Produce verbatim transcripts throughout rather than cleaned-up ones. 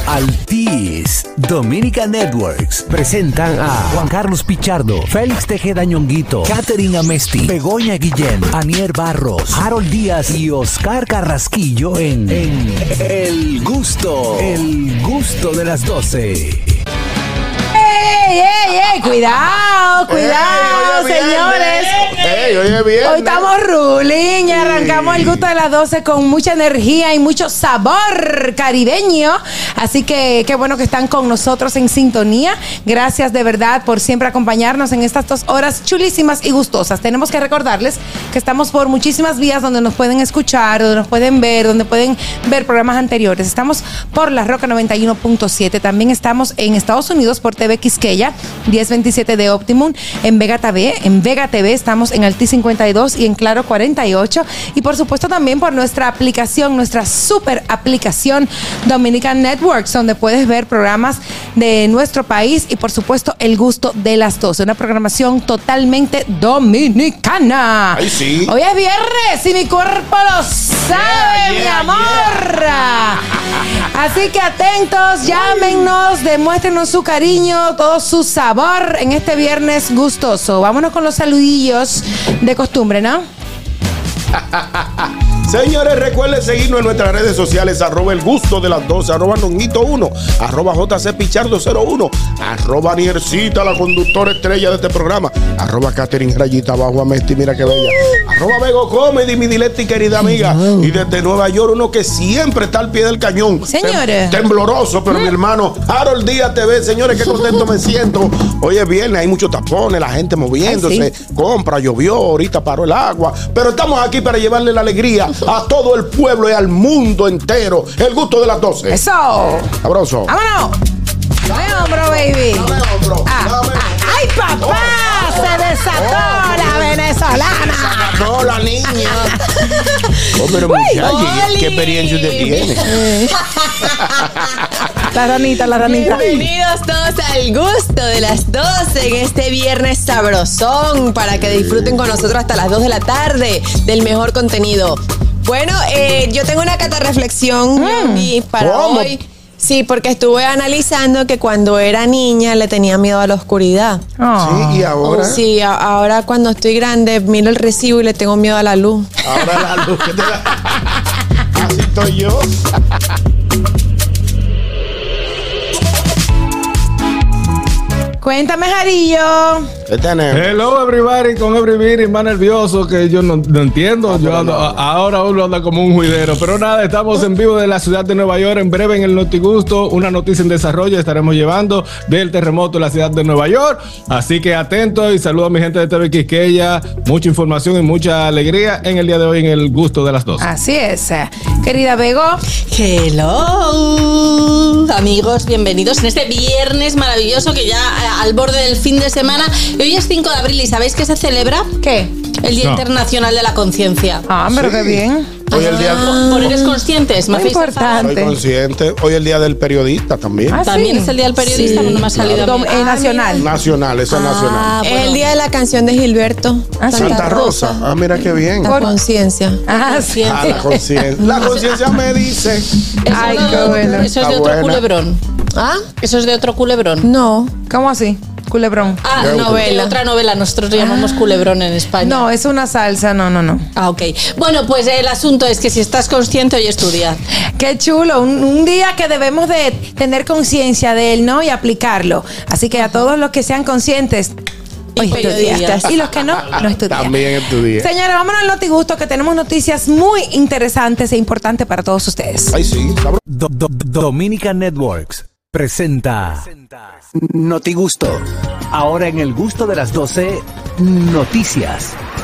Altis, Dominica Networks presentan a Juan Carlos Pichardo, Félix Tejeda Ñonguito, Catherine Amesti, Begoña Guillén, Anier Barros, Harold Díaz y Oscar Carrasquillo en, en El Gusto, El Gusto de las doce. ¡Ey, ey, ey! ¡Cuidado, cuidado, ey, señores! Ey, oye, bien. Hoy estamos ruling y arrancamos el gusto de las doce con mucha energía y mucho sabor caribeño. Así que qué bueno que están con nosotros en sintonía. Gracias de verdad por siempre acompañarnos en estas dos horas chulísimas y gustosas. Tenemos que recordarles que estamos por muchísimas vías donde nos pueden escuchar, donde nos pueden ver, donde pueden ver programas anteriores. Estamos por La Roca noventa y uno punto siete. También estamos en Estados Unidos por T V Quisqueya, diez veintisiete de Optimum, en Vega T V. En Vega T V estamos en Altis cincuenta y dos y en Claro cuarenta y ocho. Y por supuesto también por nuestra aplicación, nuestra super aplicación Dominican Networks, donde puedes ver programas de nuestro país y por supuesto El Gusto de las doce. Una programación totalmente dominicana. Ay, sí. Hoy es viernes y mi cuerpo lo sabe, Yeah, yeah, mi amor. yeah. Así que atentos, llámenos, demuéstrenos su cariño, todo su sabor en este viernes gustoso. Vámonos con los saludillos de costumbre, ¿no? Señores, recuerden seguirnos en nuestras redes sociales, arroba el gusto de las doce, arroba Nonguito uno, arroba J C Pichardo cero uno, arroba Niercita, la conductora estrella de este programa, arroba Catherine Rayita abajo Amesti, mira qué bella, arroba Bego Comedy, mi dilecta y querida amiga, y desde Nueva York, uno que siempre está al pie del cañón. Señores. Tem- tembloroso, pero mi hermano, Harold Díaz T V, señores, qué contento me siento. Hoy es viernes, hay muchos tapones, la gente moviéndose, Ay, sí. compra, llovió, ahorita paró el agua, pero estamos aquí para llevarle la alegría a todo el pueblo y al mundo entero. El gusto de las doce. Eso. Sabroso. Vámonos. Dame hombro, baby. Dame hombro, Ah, dame. ah, ¡ay, papá! Se desató la venezolana. No, la niña. Oh, pero muchacha, ¿qué, qué experiencia usted tiene? La ranita, la ranita. Bienvenidos todos al gusto de las doce en este viernes sabrosón para que disfruten con nosotros hasta las dos de la tarde del mejor contenido. Bueno, eh, yo tengo una catarreflexión Mm. y para ¿Cómo? hoy. Sí, porque estuve analizando que cuando era niña le tenía miedo a la oscuridad. Oh. Sí, y ahora. Sí, a- ahora cuando estoy grande miro el recibo y le tengo miedo a la luz. Ahora la luz que te da. Así estoy yo. Cuéntame, Jarillo. ¿Qué tenemos? Hello everybody, con everybody más nervioso que yo no, no entiendo. Yo ando, a- ahora uno anda como un juidero. Pero nada, estamos en vivo de la ciudad de Nueva York. En breve en el Notigusto, una noticia en desarrollo estaremos llevando del terremoto en la ciudad de Nueva York. Así que atentos y saludo a mi gente de T V Quisqueya. Mucha información y mucha alegría en el día de hoy en el gusto de las dos. Así es. Querida Bego. Hello, amigos, bienvenidos en este viernes maravilloso que ya eh, al borde del fin de semana. Y hoy es cinco de abril y ¿sabéis qué se celebra? ¿Qué? El Día No. Internacional de la Conciencia. Ah, pero qué bien. Hoy el día. Ah, ¿Por eres conscientes? ¿Me Muy hacéis el favor? importante. Soy consciente. Hoy el día del periodista también. Ah, También sí. es el Día del Periodista, Sí. no me ha salido a mí. Dom- eh, nacional. Nacional, esa es nacional. Ah, Es bueno. el día de la canción de Gilberto. Ah, Santa Rosa. Ah, mira qué bien. La conciencia. Ah, sí. Ah, la conciencia. La conciencia me dice. Eso, Ay, no- qué bueno. eso es de Está otro buena. culebrón. ¿Ah? Eso es de otro culebrón. No. ¿Cómo así? Culebrón. Ah, De novela. Otra novela, nosotros llamamos culebrón en España. No, es una salsa. No, no, no. Ah, ok. Bueno, pues el asunto es que si estás consciente, hoy estudia. Qué chulo, un, un día que debemos de tener conciencia de él, ¿no? Y aplicarlo. Así que a todos los que sean conscientes, Y hoy estudiaste. periodistas. Y los que no, no estudian. También estudié. Señores, vámonos al Notigusto, que tenemos noticias muy interesantes e importantes para todos ustedes. Ay, sí, sabroso. Do- Do- Dominica Networks presenta Notigusto. Ahora en el gusto de las doce, noticias.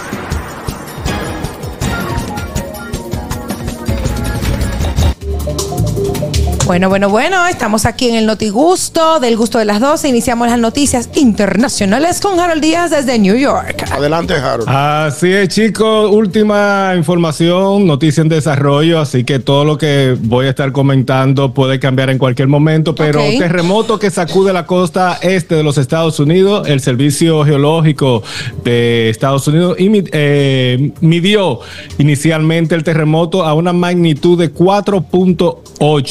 Bueno, bueno, bueno, estamos aquí en el Notigusto, del gusto de las doce. Iniciamos las noticias internacionales con Harold Díaz desde New York. Adelante, Harold. Así es, chicos, última información, noticia en desarrollo, así que todo lo que voy a estar comentando puede cambiar en cualquier momento, pero Ok. terremoto que sacude la costa este de los Estados Unidos, el Servicio Geológico de Estados Unidos imi- eh, midió inicialmente el terremoto a una magnitud de cuatro punto ocho.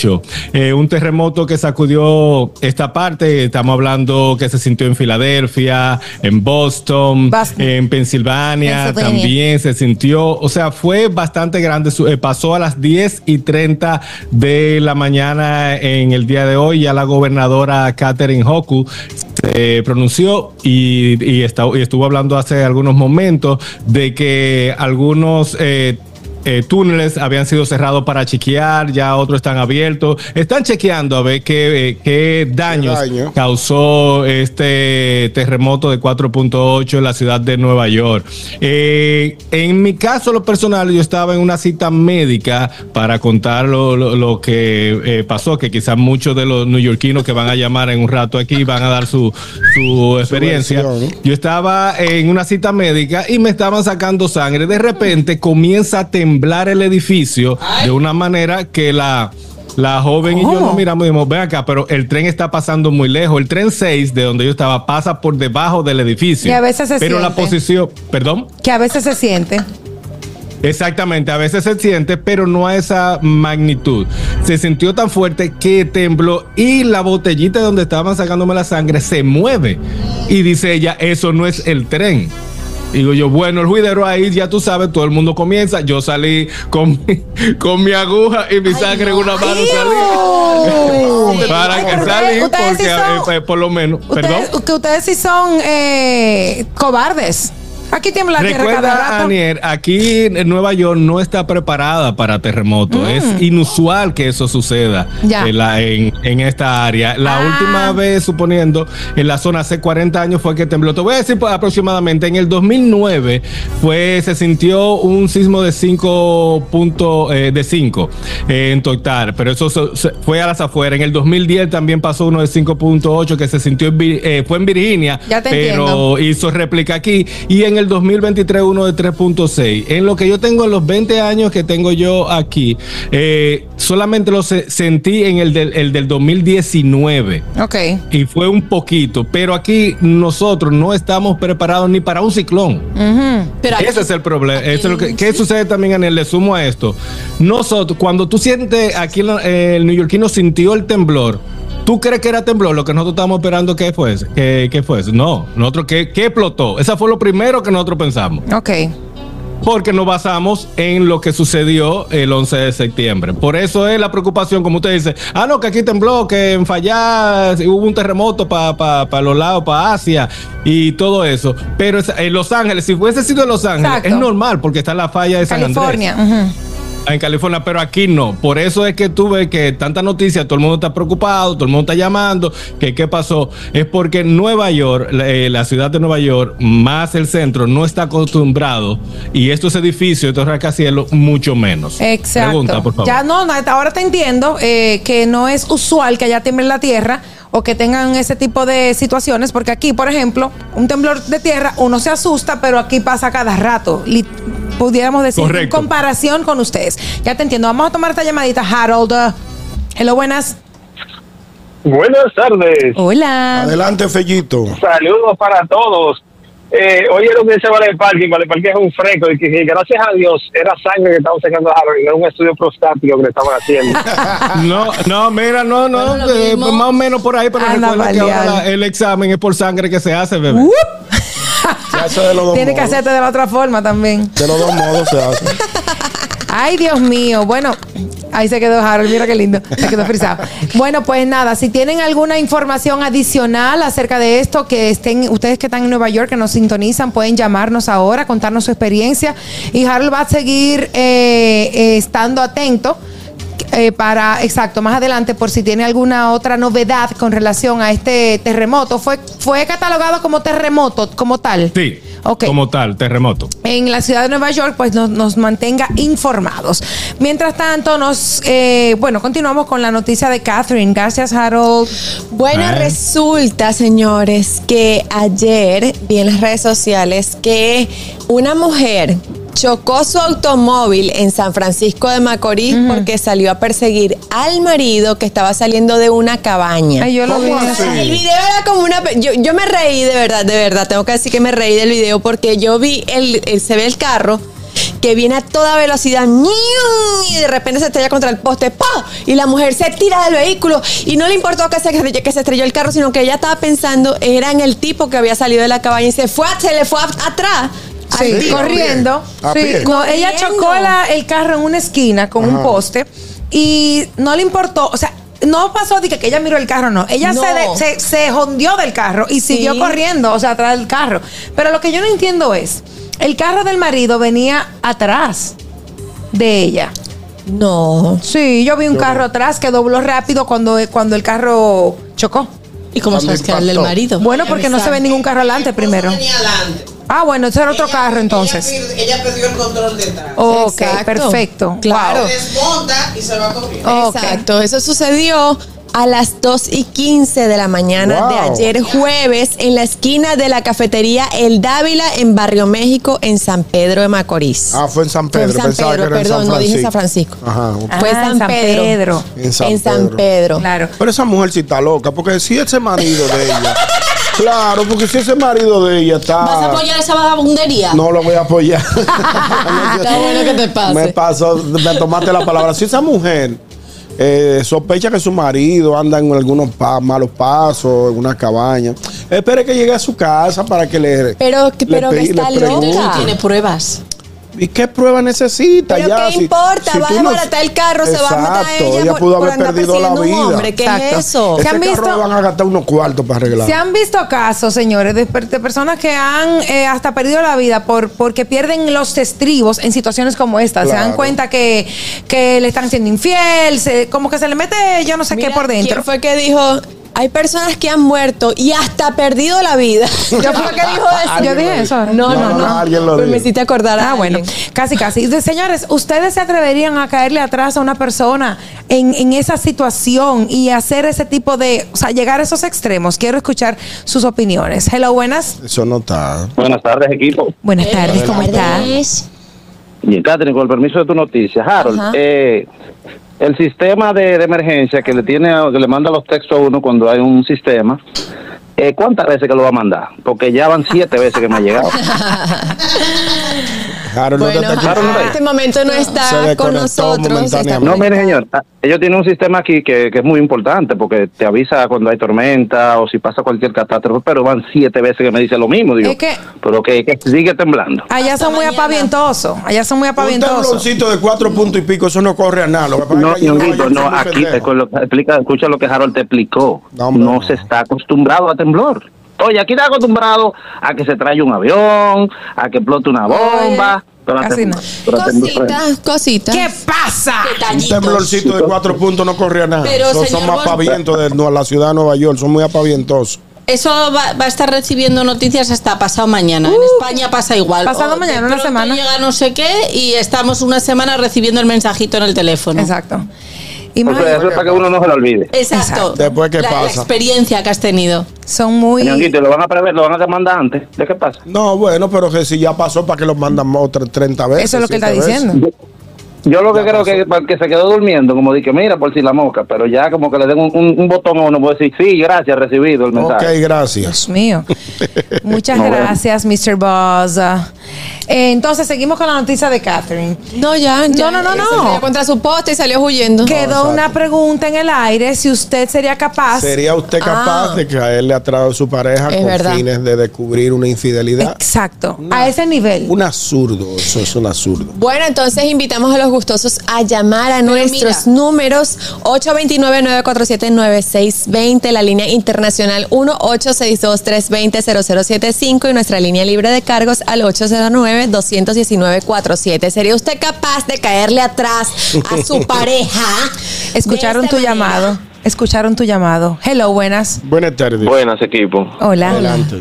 eh, un terremoto que sacudió esta parte. Estamos hablando que se sintió en Filadelfia, en Boston, Boston. en Pensilvania, Pennsylvania. también se sintió, o sea, fue bastante grande. Su- eh, pasó a las diez y treinta de la mañana en el día de hoy. Ya la gobernadora Katherine Hochul se pronunció y, y, está- y estuvo hablando hace algunos momentos de que algunos eh, eh, túneles habían sido cerrados para chequear, ya otros están abiertos. Están chequeando a ver qué, eh, qué daños daño? causó este terremoto de cuatro punto ocho en la ciudad de Nueva York. Eh, en mi caso, lo personal, yo estaba en una cita médica para contar lo, lo- lo que eh, pasó, que quizás muchos de los neoyorquinos que van a llamar en un rato aquí van a dar su, su experiencia. versión, ¿no? Yo estaba en una cita médica y me estaban sacando sangre. De repente comienza a temblar el edificio de una manera que la... La joven y yo nos miramos y dijimos, ven acá, pero el tren está pasando muy lejos. El tren seis, de donde yo estaba, pasa por debajo del edificio. Y a veces se Pero la siente. posición, perdón. Que a veces se siente. Exactamente, a veces se siente, pero no a esa magnitud. Se sintió tan fuerte que tembló y la botellita donde estaban sacándome la sangre se mueve. Y dice ella, eso no es el tren. Digo yo, bueno, el juidero ahí, ya tú sabes, todo el mundo comienza. Yo salí con mi, con mi aguja y mi sangre en una mano salí. Para Ay, que pero salí, ustedes- ustedes porque sí son- eh, por lo menos, perdón. Ustedes, que ustedes sí son eh, cobardes. Aquí tiembla la tierra cada Recuerda, rato. Anier, aquí en Nueva York no está preparada para terremotos. Mm. Es inusual que eso suceda Ya. en, la- en- en esta área. La Ah. última vez, suponiendo, en la zona hace cuarenta años fue que tembló. Te voy a decir pues, aproximadamente, en el dos mil nueve fue, se sintió un sismo de cinco puntos de cinco eh, en total, pero eso se- se- fue a las afueras. En el dos mil diez también pasó uno de cinco punto ocho que se sintió en, Vir- eh, fue en Virginia, Ya te pero entiendo. hizo réplica aquí. Y en el dos mil veintitrés uno de tres punto seis. En lo que yo tengo, en los veinte años que tengo yo aquí, eh, solamente lo se- sentí en el del, el del dos mil diecinueve. Ok. Y fue un poquito, pero aquí nosotros no estamos preparados ni para un ciclón. Ujú. Pero aquí- Ese es el problema. aquí Eso es lo que, en- ¿qué sucede también, Anel? Le sumo a esto. Nosotros, cuando tú sientes, aquí la- eh, el neoyorquino sintió el temblor, ¿tú crees que era temblor lo que nosotros estábamos esperando que fuese? Que, que fuese? No, nosotros, ¿qué, qué explotó? Esa fue lo primero que nosotros pensamos. Ok. Porque nos basamos en lo que sucedió el once de septiembre. Por eso es la preocupación, como usted dice, ah, no, que aquí tembló, que en Fallá hubo un terremoto para pa, pa los lados, para Asia y todo eso. Pero es- en Los Ángeles, si hubiese sido en Los Ángeles, Exacto. es normal porque está la falla de San California. Andrés. Ujú. En California, pero aquí no. Por eso es que tú ves que tanta noticia, todo el mundo está preocupado, todo el mundo está llamando, que qué pasó. Es porque Nueva York, la, eh, la ciudad de Nueva York, más el centro, no está acostumbrado, y estos edificios, estos rascacielos, mucho menos. Exacto. Pregunta, por favor. Ya no, no, ahora te entiendo eh, que no es usual que allá tiemble la tierra o que tengan ese tipo de situaciones, porque aquí, por ejemplo, un temblor de tierra, uno se asusta, pero aquí pasa cada rato. Li- pudiéramos decir, en Correcto. comparación con ustedes. Ya te entiendo. Vamos a tomar esta llamadita, Harold. Uh, hello, buenas. Buenas tardes. Hola. Adelante, Fellito. Saludos para todos. Eh, oye, lo que dice Vale Parking, Vale Parking es un fresco y que, que gracias a Dios era sangre que estaban sacando a Harold y no era un estudio prostático que le estaban haciendo. No, no, mira, no, no, Bueno, lo eh, mismo. más o menos por ahí, pero Anda, recuerda que ahora Baleal. la- el examen es por sangre que se hace, bebé. Uh. Se hace de los dos Tiene que modos. hacerte de la otra forma también. De los dos modos se hace. Ay, Dios mío. Bueno, ahí se quedó Harold. Mira qué lindo. Se quedó frisado. Bueno, pues nada, si tienen alguna información adicional acerca de esto, que estén, ustedes que están en Nueva York, que nos sintonizan, pueden llamarnos ahora, contarnos su experiencia. Y Harold va a seguir eh, eh, estando atento. eh, para, exacto, más adelante, por si tiene alguna otra novedad con relación a este terremoto. ¿Fue, fue catalogado como terremoto, como tal? Sí, Ok. como tal, terremoto. En la ciudad de Nueva York, pues nos, nos mantenga informados. Mientras tanto, nos, eh, bueno, continuamos con la noticia de Catherine. Gracias, Harold. Bueno, Ah. resulta, señores, que ayer vi en las redes sociales que una mujer chocó su automóvil en San Francisco de Macorís porque salió a perseguir al marido que estaba saliendo de una cabaña. Ay, yo lo vi. ¿Cómo así? El video era como una... pe- Yo, yo me reí de verdad, de verdad. Tengo que decir que me reí del video porque yo vi, el, el- se ve el carro que viene a toda velocidad y de repente se estrella contra el poste, ¡pah! Y la mujer se tira del vehículo y no le importó que se, que se estrelló el carro, sino que ella estaba pensando era en el tipo que había salido de la cabaña y se fue, se le fue a, atrás. Sí, Sí, corriendo. a Sí, pie. no, ella Corriendo. chocó la- el carro en una esquina con Ajá. un poste y no le importó, o sea, no pasó de que, que ella miró el carro, no. Ella No. se, de- se, se jondeó del carro y Sí. siguió corriendo, o sea, atrás del carro. Pero lo que yo no entiendo es, el carro del marido venía atrás de ella. No. Sí, yo vi un carro atrás que dobló rápido cuando, cuando el carro chocó. ¿Y cómo Cuando sabes que era el del impactó. marido? Bueno, porque no se ve ningún carro adelante primero. Venía adelante. Ah, bueno, ese era otro carro entonces. Ella, pierde- ella perdió el control detrás. Ok, Exacto. perfecto. Claro. Wow. Se desmonta y se va corriendo. Ok. Exacto, eso sucedió a las dos y quince de la mañana Wow. de ayer jueves en la esquina de la cafetería El Dávila en Barrio México en San Pedro de Macorís. Ah, fue en San Fue en Pedro. San Pensaba Pedro, que era en perdón, San no dije Francisco. San Francisco. Ajá. ok. Fue Ah, San, en San Pedro. Pedro. En San En San Pedro. Pedro. Claro. Pero esa mujer sí está loca, porque si ese marido de ella. Claro, porque si ese marido de ella está. ¿Vas a apoyar esa vagabundería? No lo voy a apoyar. Está bueno que te pase. Me pasó, me tomaste la palabra. Si esa mujer eh, sospecha que su marido anda en algunos pa- malos pasos, en una cabaña, espere que llegue a su casa para que le. Pero, que- le pero que pe- le está pregunte. No loca. tiene pruebas. ¿Y qué prueba necesita? Pero ya? qué Si- importa, si va a tú no- desbaratar el carro, se va a matar a Exacto, ella, ella por- pudo por haber andar perdido la persiguiendo un vida. hombre. ¿Qué Exacto. es eso? ¿Se Ese han carro visto- le van a gastar unos cuartos para arreglar. Se han visto casos, señores, de, per- de personas que han eh, hasta perdido la vida por porque pierden los estribos en situaciones como esta. Se dan Claro. cuenta que, que le están siendo infiel, se- como que se le mete yo no sé Mira, qué por dentro. ¿Quién fue que dijo? Hay personas que han muerto y hasta perdido la vida. ¿Yo fue que dijo eso? Yo dije eso. No, no, No, no. no, alguien lo Pues me dijo. hiciste acordar a Ah, bueno, alguien. casi, casi. Dice, señores, ¿ustedes se atreverían a caerle atrás a una persona en, en esa situación y hacer ese tipo de, o sea, llegar a esos extremos? Quiero escuchar sus opiniones. Hello, buenas. Eso no está. Buenas tardes, equipo. Buenas tardes, ¿cómo está? Y Catherine, con el permiso de tu noticia, Harold, Ajá. eh, el sistema de, de emergencia que le tiene, a- que le manda los textos a uno cuando hay un sistema, eh, ¿cuántas veces que lo va a mandar? Porque ya van siete veces que me ha llegado. Harold, no te Bueno, está Harold, en este momento no Se está desconectó con nosotros. momentáneamente. está No, mire, conectado. señor, ah, ellos tienen un sistema aquí que, que es muy importante porque te avisa cuando hay tormenta o si pasa cualquier catástrofe, pero van siete veces que me dice lo mismo. Digo, Es que- pero que, que sigue temblando. Allá Hasta son muy mañana. apavientosos. Allá son muy Un apavientosos. tabloncito de cuatro puntos y pico, eso no corre a nada. Lo que pasa No, es que allí en Ñonguito, Nueva York no, son muy aquí pendejos. eh, con lo- explica, escucha lo que Harold te explicó. No, hombre, No no. se está acostumbrado a temblor. Oye, aquí está acostumbrado a que se traiga un avión, a que explote una bomba. pero a casi tem- no. pero a temblor- Cositas, cositas. ¿Qué pasa? Un Detallitos. temblorcito de cuatro puntos no corre a nada. Pero, Son- son señor más Bon- pavientos de no, la ciudad de Nueva York, son muy apavientosos. Eso va, va a estar recibiendo noticias hasta pasado mañana. En España pasa igual. Pasado O mañana, de una pronto semana. Llega no sé qué y estamos una semana recibiendo el mensajito en el teléfono. Exacto. Y O más, sea, eso es para que uno no se lo olvide. Exacto. Después, ¿qué la, la pasa? experiencia que has tenido. son muy... Ñonguito, lo van a prever, lo van a demandar antes. ¿De qué pasa? No, bueno, pero que si ya pasó, ¿para que los mandan otras treinta veces? Eso es lo que él está siete veces? diciendo. Yo lo que Ya creo pasó. que para que se quedó durmiendo, como dije, mira, por si la mosca, pero ya como que le den un, un- un botón a uno, puede decir, sí, gracias, recibido el Ok, mensaje. gracias. Dios mío. Muchas No, bueno. gracias, mister Buzz. Eh, entonces, seguimos con la noticia de Catherine. No, ya, ya. No, no, no, Se no. estrelló contra su poste y salió huyendo. Quedó exacto. una pregunta en el aire si usted sería capaz... ¿Sería usted capaz Ah. de caerle atrás a su pareja Es con verdad. fines de descubrir una infidelidad? Exacto, a ese nivel. Un absurdo, eso es un absurdo. Bueno, entonces invitamos a los gustosos a llamar a nuestros mira. números ocho dos nueve, nueve cuatro siete, nueve seis dos cero, la línea internacional uno ocho seis dos, tres dos cero, cero cero siete cinco y nuestra línea libre de cargos al ocho cero nueve, dos uno nueve, cuatro siete. ¿Sería usted capaz de caerle atrás a su pareja? Escucharon de tu esta manera? llamado. Escucharon tu llamado. Hello, buenas. Buenas tardes. Buenas, equipo. Hola. Adelante.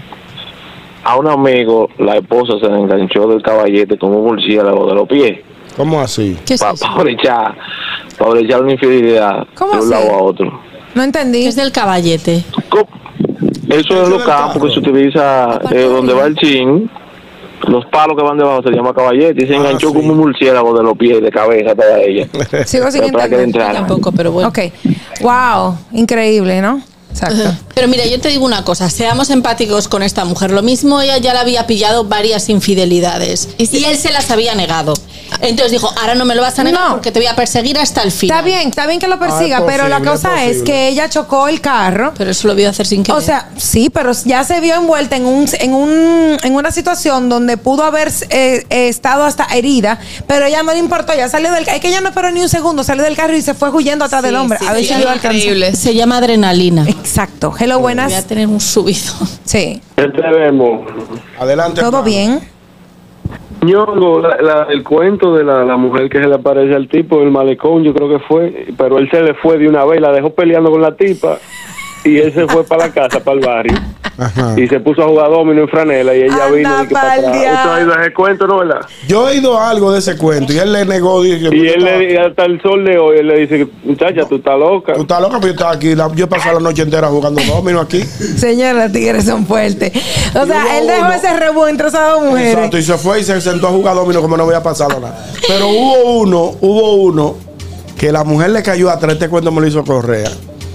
A un amigo, la esposa se le enganchó del caballete con un murciélago de los pies ¿Cómo así? ¿Qué es para eso? echar, para echar una infidelidad ¿Cómo de un así? lado a otro. No entendí. ¿Qué es del caballete? Co- Eso es en los campos que se utiliza eh, donde va el chin. Los palos que van debajo se llama caballete y se Ah, enganchó sí. como un murciélago de los pies, de cabeza, toda ella. Sigo sin Pero para que le entender. entrara. Tampoco, pero bueno. Ok. Wow, increíble, ¿no? Exacto. Pero mira, yo te digo una cosa, seamos empáticos con esta mujer. Lo mismo ella ya le había pillado varias infidelidades y él se las había negado. Entonces dijo, ahora no me lo vas a negar No. porque te voy a perseguir hasta el final. Está bien, está bien que lo persiga, Ah, es pero la posible, cosa es es, posible. que ella chocó el carro. Pero eso lo vio hacer sin querer. O sea, sí, pero ya se vio envuelta en un en un en una situación donde pudo haber eh, eh, estado hasta herida, pero ella no le importó, ya salió del, es que ella no esperó ni un segundo, salió del carro y se fue huyendo atrás Sí, del hombre. sí, a ver sí, si es lo alcanzó. increíble. se llama adrenalina. Exacto. Hello, Voy a buenas. tener un subido. Sí. ¿Qué tenemos? Adelante. ¿Todo hermano. bien? Ñongo, la, la- el cuento de la, la mujer que se le aparece al tipo en el malecón, yo creo que fue, pero él se le fue de una vez, la dejó peleando con la tipa y él se fue para la casa, para el barrio. Ajá. Y se puso a jugar domino en franela y ella Anda vino y que para pa'l atrás. diablo. ¿Usted ha oído ese cuento, no, verdad? Yo he oído algo de ese cuento y él le negó. Dije, Y él le, hasta el sol de hoy, él le dice, muchacha, tú estás loca. Tú estás loca, pero yo estaba aquí. la- yo he pasado la noche entera jugando domino aquí. Señora, los tigres son fuertes. O Y sea, hubo él dejó uno- ese rebú entre esas dos mujeres. Exacto, y se fue y se sentó a jugar domino como no había pasado nada. Pero hubo uno, hubo uno que la mujer le cayó atrás, este cuento me lo hizo Correa.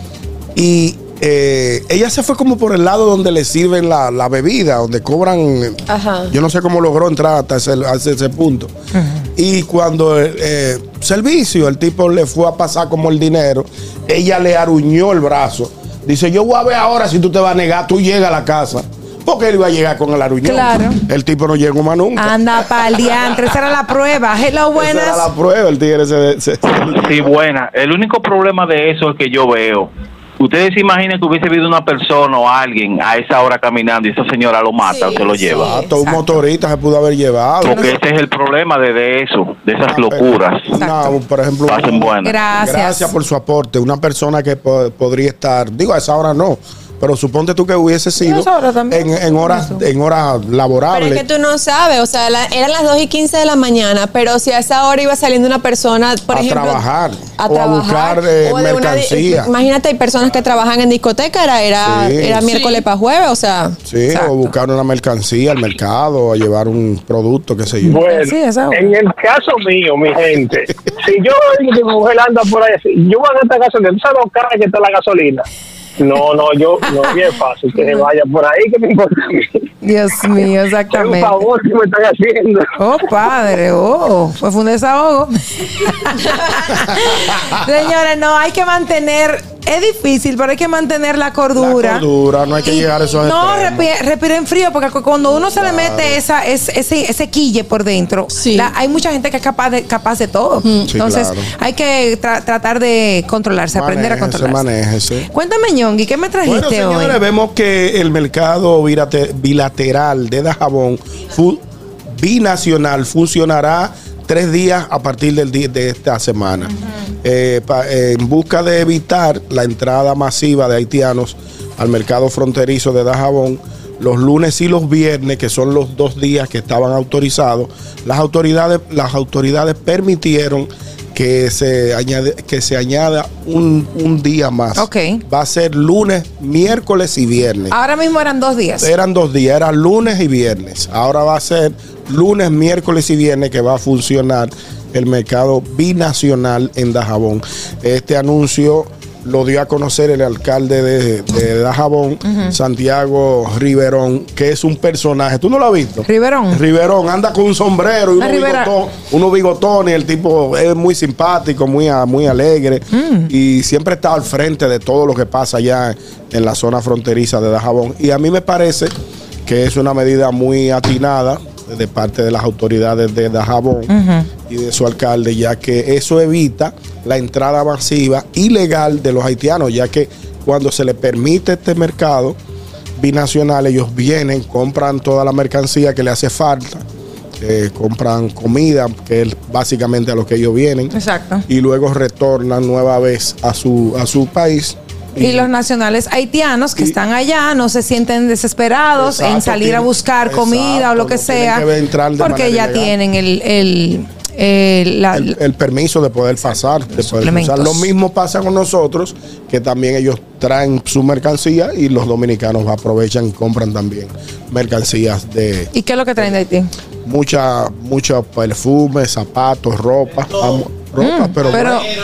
Y eh, ella se fue como por el lado donde le sirven la, la bebida, donde cobran. Ajá. Yo no sé cómo logró entrar hasta ese, hasta ese punto. Y cuando eh, eh, servicio, el tipo le fue a pasar como el dinero, ella le aruñó el brazo. Dice, yo voy a ver ahora si tú te vas a negar, tú llegas a la casa. Porque él iba a llegar con el aruñón. Claro. El tipo no llegó más nunca. Anda pa'l diantre, esa era la prueba. Hello, Esa era buenas. la prueba, el tigre se... se- Sí, buena. El único problema de eso es que yo veo. Ustedes se imaginan que hubiese habido una persona o alguien a esa hora caminando y esa señora lo mata Sí, o se lo sí. lleva. Ah, todo un motorista se pudo haber llevado. Porque ese es el problema de, de eso, de esas Una pe- locuras. una, por ejemplo, Pasen buenas. Gracias. gracias por su aporte. Una persona que po- podría estar, digo, a esa hora no, pero suponte tú que hubiese sido esa hora también. en, en horas en horas Pero laborables. es que tú no sabes, o sea, la- eran las dos y quince de la mañana, pero si a esa hora iba saliendo una persona, por A ejemplo, trabajar, a o a trabajar, buscar, eh, o de una di- mercancía. imagínate, hay personas que trabajan en discoteca, era, era, Sí. era miércoles Sí. para jueves, o sea, Sí, Exacto. o buscar una mercancía al mercado, a llevar un producto, qué sé yo. Bueno, Sí, esa- en el caso mío, mi gente, si yo veo que mi mujer anda por ahí, así, yo voy a gastar gasolina, ¿tú sabes lo cara que está la gasolina? No, no, yo, no es bien fácil que se vaya por ahí, que me importa a mí. Dios mío, Es un exactamente. favor que me están haciendo. Oh, padre, oh, pues fue un desahogo. Señores, no, hay que mantener, es difícil, pero hay que mantener la cordura. La cordura, no hay que Y llegar a esos No, extremos. repi- respiren frío, porque cu- cuando uno se le mete esa, es- ese, ese quille por dentro, Sí. la- hay mucha gente que es capaz de, capaz de todo. Sí, Entonces, claro. hay que tra- tratar de controlarse, aprender a Manéjese, controlarse. manéjese. Cuéntame, Ñongui, ¿qué me trajiste Bueno, señores, hoy? vemos que el mercado bilate- bilateral de Dajabón fu- binacional funcionará tres días a partir del día de esta semana. Eh, pa- eh, en busca de evitar la entrada masiva de haitianos al mercado fronterizo de Dajabón, los lunes y los viernes, que son los dos días que estaban autorizados, las autoridades, las autoridades permitieron que se añade, que se añada un, un día más. Ok. Va a ser lunes, miércoles y viernes. Ahora mismo eran dos días. Eran dos días, era lunes y viernes. Ahora va a ser lunes, miércoles y viernes que va a funcionar el mercado binacional en Dajabón. Este anuncio lo dio a conocer el alcalde de, de Dajabón, Santiago Riverón, que es un personaje. ¿Tú no lo has visto? Riverón. Riverón anda con un sombrero y Ah, unos, Rivera. bigotón- unos bigotones. El tipo es muy simpático, muy, a- muy alegre y siempre está al frente de todo lo que pasa allá en la zona fronteriza de Dajabón. Y a mí me parece que es una medida muy atinada de parte de las autoridades de Dajabón y de su alcalde, ya que eso evita la entrada masiva ilegal de los haitianos, ya que cuando se le permite este mercado binacional, ellos vienen, compran toda la mercancía que le hace falta, eh, compran comida, que es básicamente a lo que ellos vienen, Exacto. y luego retornan nueva vez a su, a su país. Y los nacionales haitianos que Y- están allá no se sienten desesperados Exacto, en salir a tienen- buscar comida exacto, o lo que no tienen sea, que entrar de porque manera ya ilegal. tienen el, el, el- la- el, el permiso de poder pasar, de poder suplementos. cruzar. Lo mismo pasa con nosotros, que también ellos traen su mercancía y los dominicanos aprovechan y compran también mercancías de ¿Y qué es lo que traen de Haití? mucha, mucha perfume, zapatos, ropa, amo- ropa, pero, Mm, pero-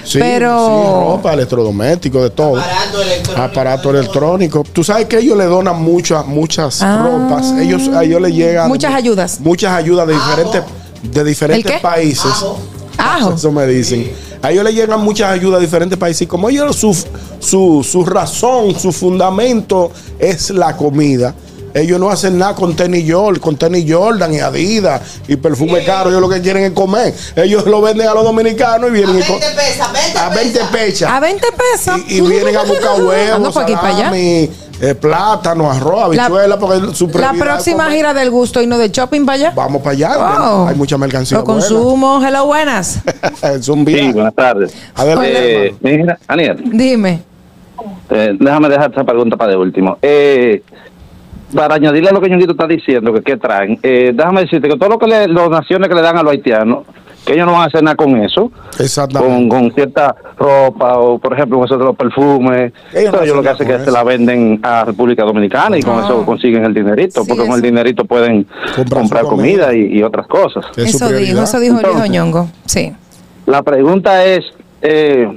Sí, pero sí, ropa, electrodomésticos, de todo. Aparato electrónico. Aparato electrónico. Tú sabes que ellos le donan muchas, muchas Ah. ropas. Ellos, a ellos les llegan muchas ayudas. Muchas ayudas de diferentes, de diferentes ¿El qué? países. Ajo. Ajo. Eso me dicen. A ellos les llegan muchas ayudas de diferentes países. Y como ellos, su, su, su razón, su fundamento es la comida. Ellos no hacen nada con tenis Jordan, con tenis Jordan y Adidas y perfume caro. Ellos lo que quieren es comer. Ellos lo venden a los dominicanos y A vienen y co- veinte pesos, veinte a veinte pesos. pechas. A veinte pesos. Y, y vienen a buscar Ando huevos, por aquí para allá. salami, eh, plátano, arroz, habichuela, porque su La prioridad es próxima comer. gira del gusto y no de shopping para allá. Vamos para allá. Wow. Hay mucha mercancía Lo buena. consumo. Hello, buenas. Es un viaje. Sí, buenas tardes. Adelante, Eh, mira, Aniel, Dime. eh, déjame dejar esa pregunta para de último. Eh, para añadirle a lo que Ñonguito está diciendo, que qué traen, eh, déjame decirte que todo lo que le, las naciones que le dan a los haitianos, que ellos no van a hacer nada con eso, con, con cierta ropa o, por ejemplo, con eso de los perfumes. Ellos no Eso ellos lo que hacen hacen es que se la venden a República Dominicana y con Ah. eso consiguen el dinerito, Sí, porque con eso. el dinerito pueden Comprar comprar su comida, comida. y, y otras cosas. Es su Eso dijo, prioridad. eso dijo el hijo Entonces, Ñongo. Sí. La pregunta es, eh,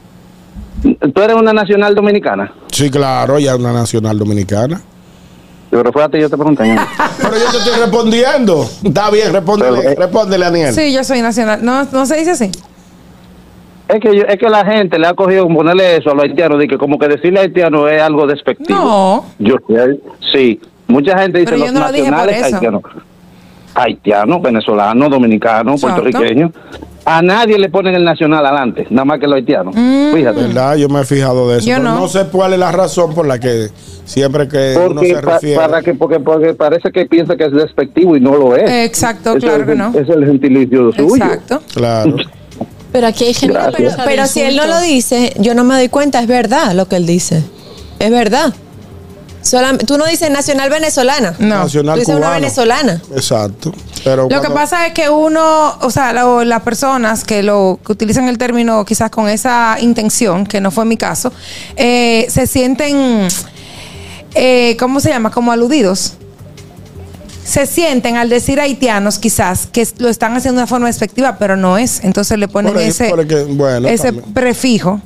¿tú eres una nacional dominicana? Sí, claro, ya una nacional dominicana. Pero fue a ti, yo te pregunté. ¿no? Pero yo te estoy respondiendo. Está bien, respóndele, Pero, eh, respóndele, Aniel. Sí, yo soy nacional. No, no se dice así. Es que, yo- es que la gente le ha cogido ponerle eso a los haitianos, de que como que decirle haitiano es algo despectivo. No. Yo sé, sí. Mucha gente dice Pero yo los no lo dije por nacionales eso. haitianos. Haitianos, venezolanos, dominicanos, Exacto. puertorriqueños. A nadie le ponen el nacional adelante, nada más que los haitianos. Fíjate. ¿Verdad? Yo me he fijado de eso. Yo pero no. no sé cuál es la razón por la que siempre que uno Porque, se pa- refiere. para que, porque, porque parece que piensa que es despectivo y no lo es. Exacto, Ese claro es que el- no. Es el gentilicio suyo. Exacto. Claro. Pero aquí hay gente Gracias. que Pero, usa pero de si él no insultos. lo dice, yo no me doy cuenta, es verdad lo que él dice. Es verdad. Solam- tú no dices nacional venezolana. No. Nacional Tú dices una cubano. venezolana. Exacto. Pero Lo que cuando- pasa es que uno, o sea, lo- las personas que lo que utilizan el término quizás con esa intención, que no fue mi caso, eh, se sienten, eh, ¿cómo se llama? Como aludidos. Se sienten al decir haitianos quizás que lo están haciendo de una forma despectiva, pero no es. Entonces le ponen Por ahí- ese, por el que- bueno, ese también. prefijo,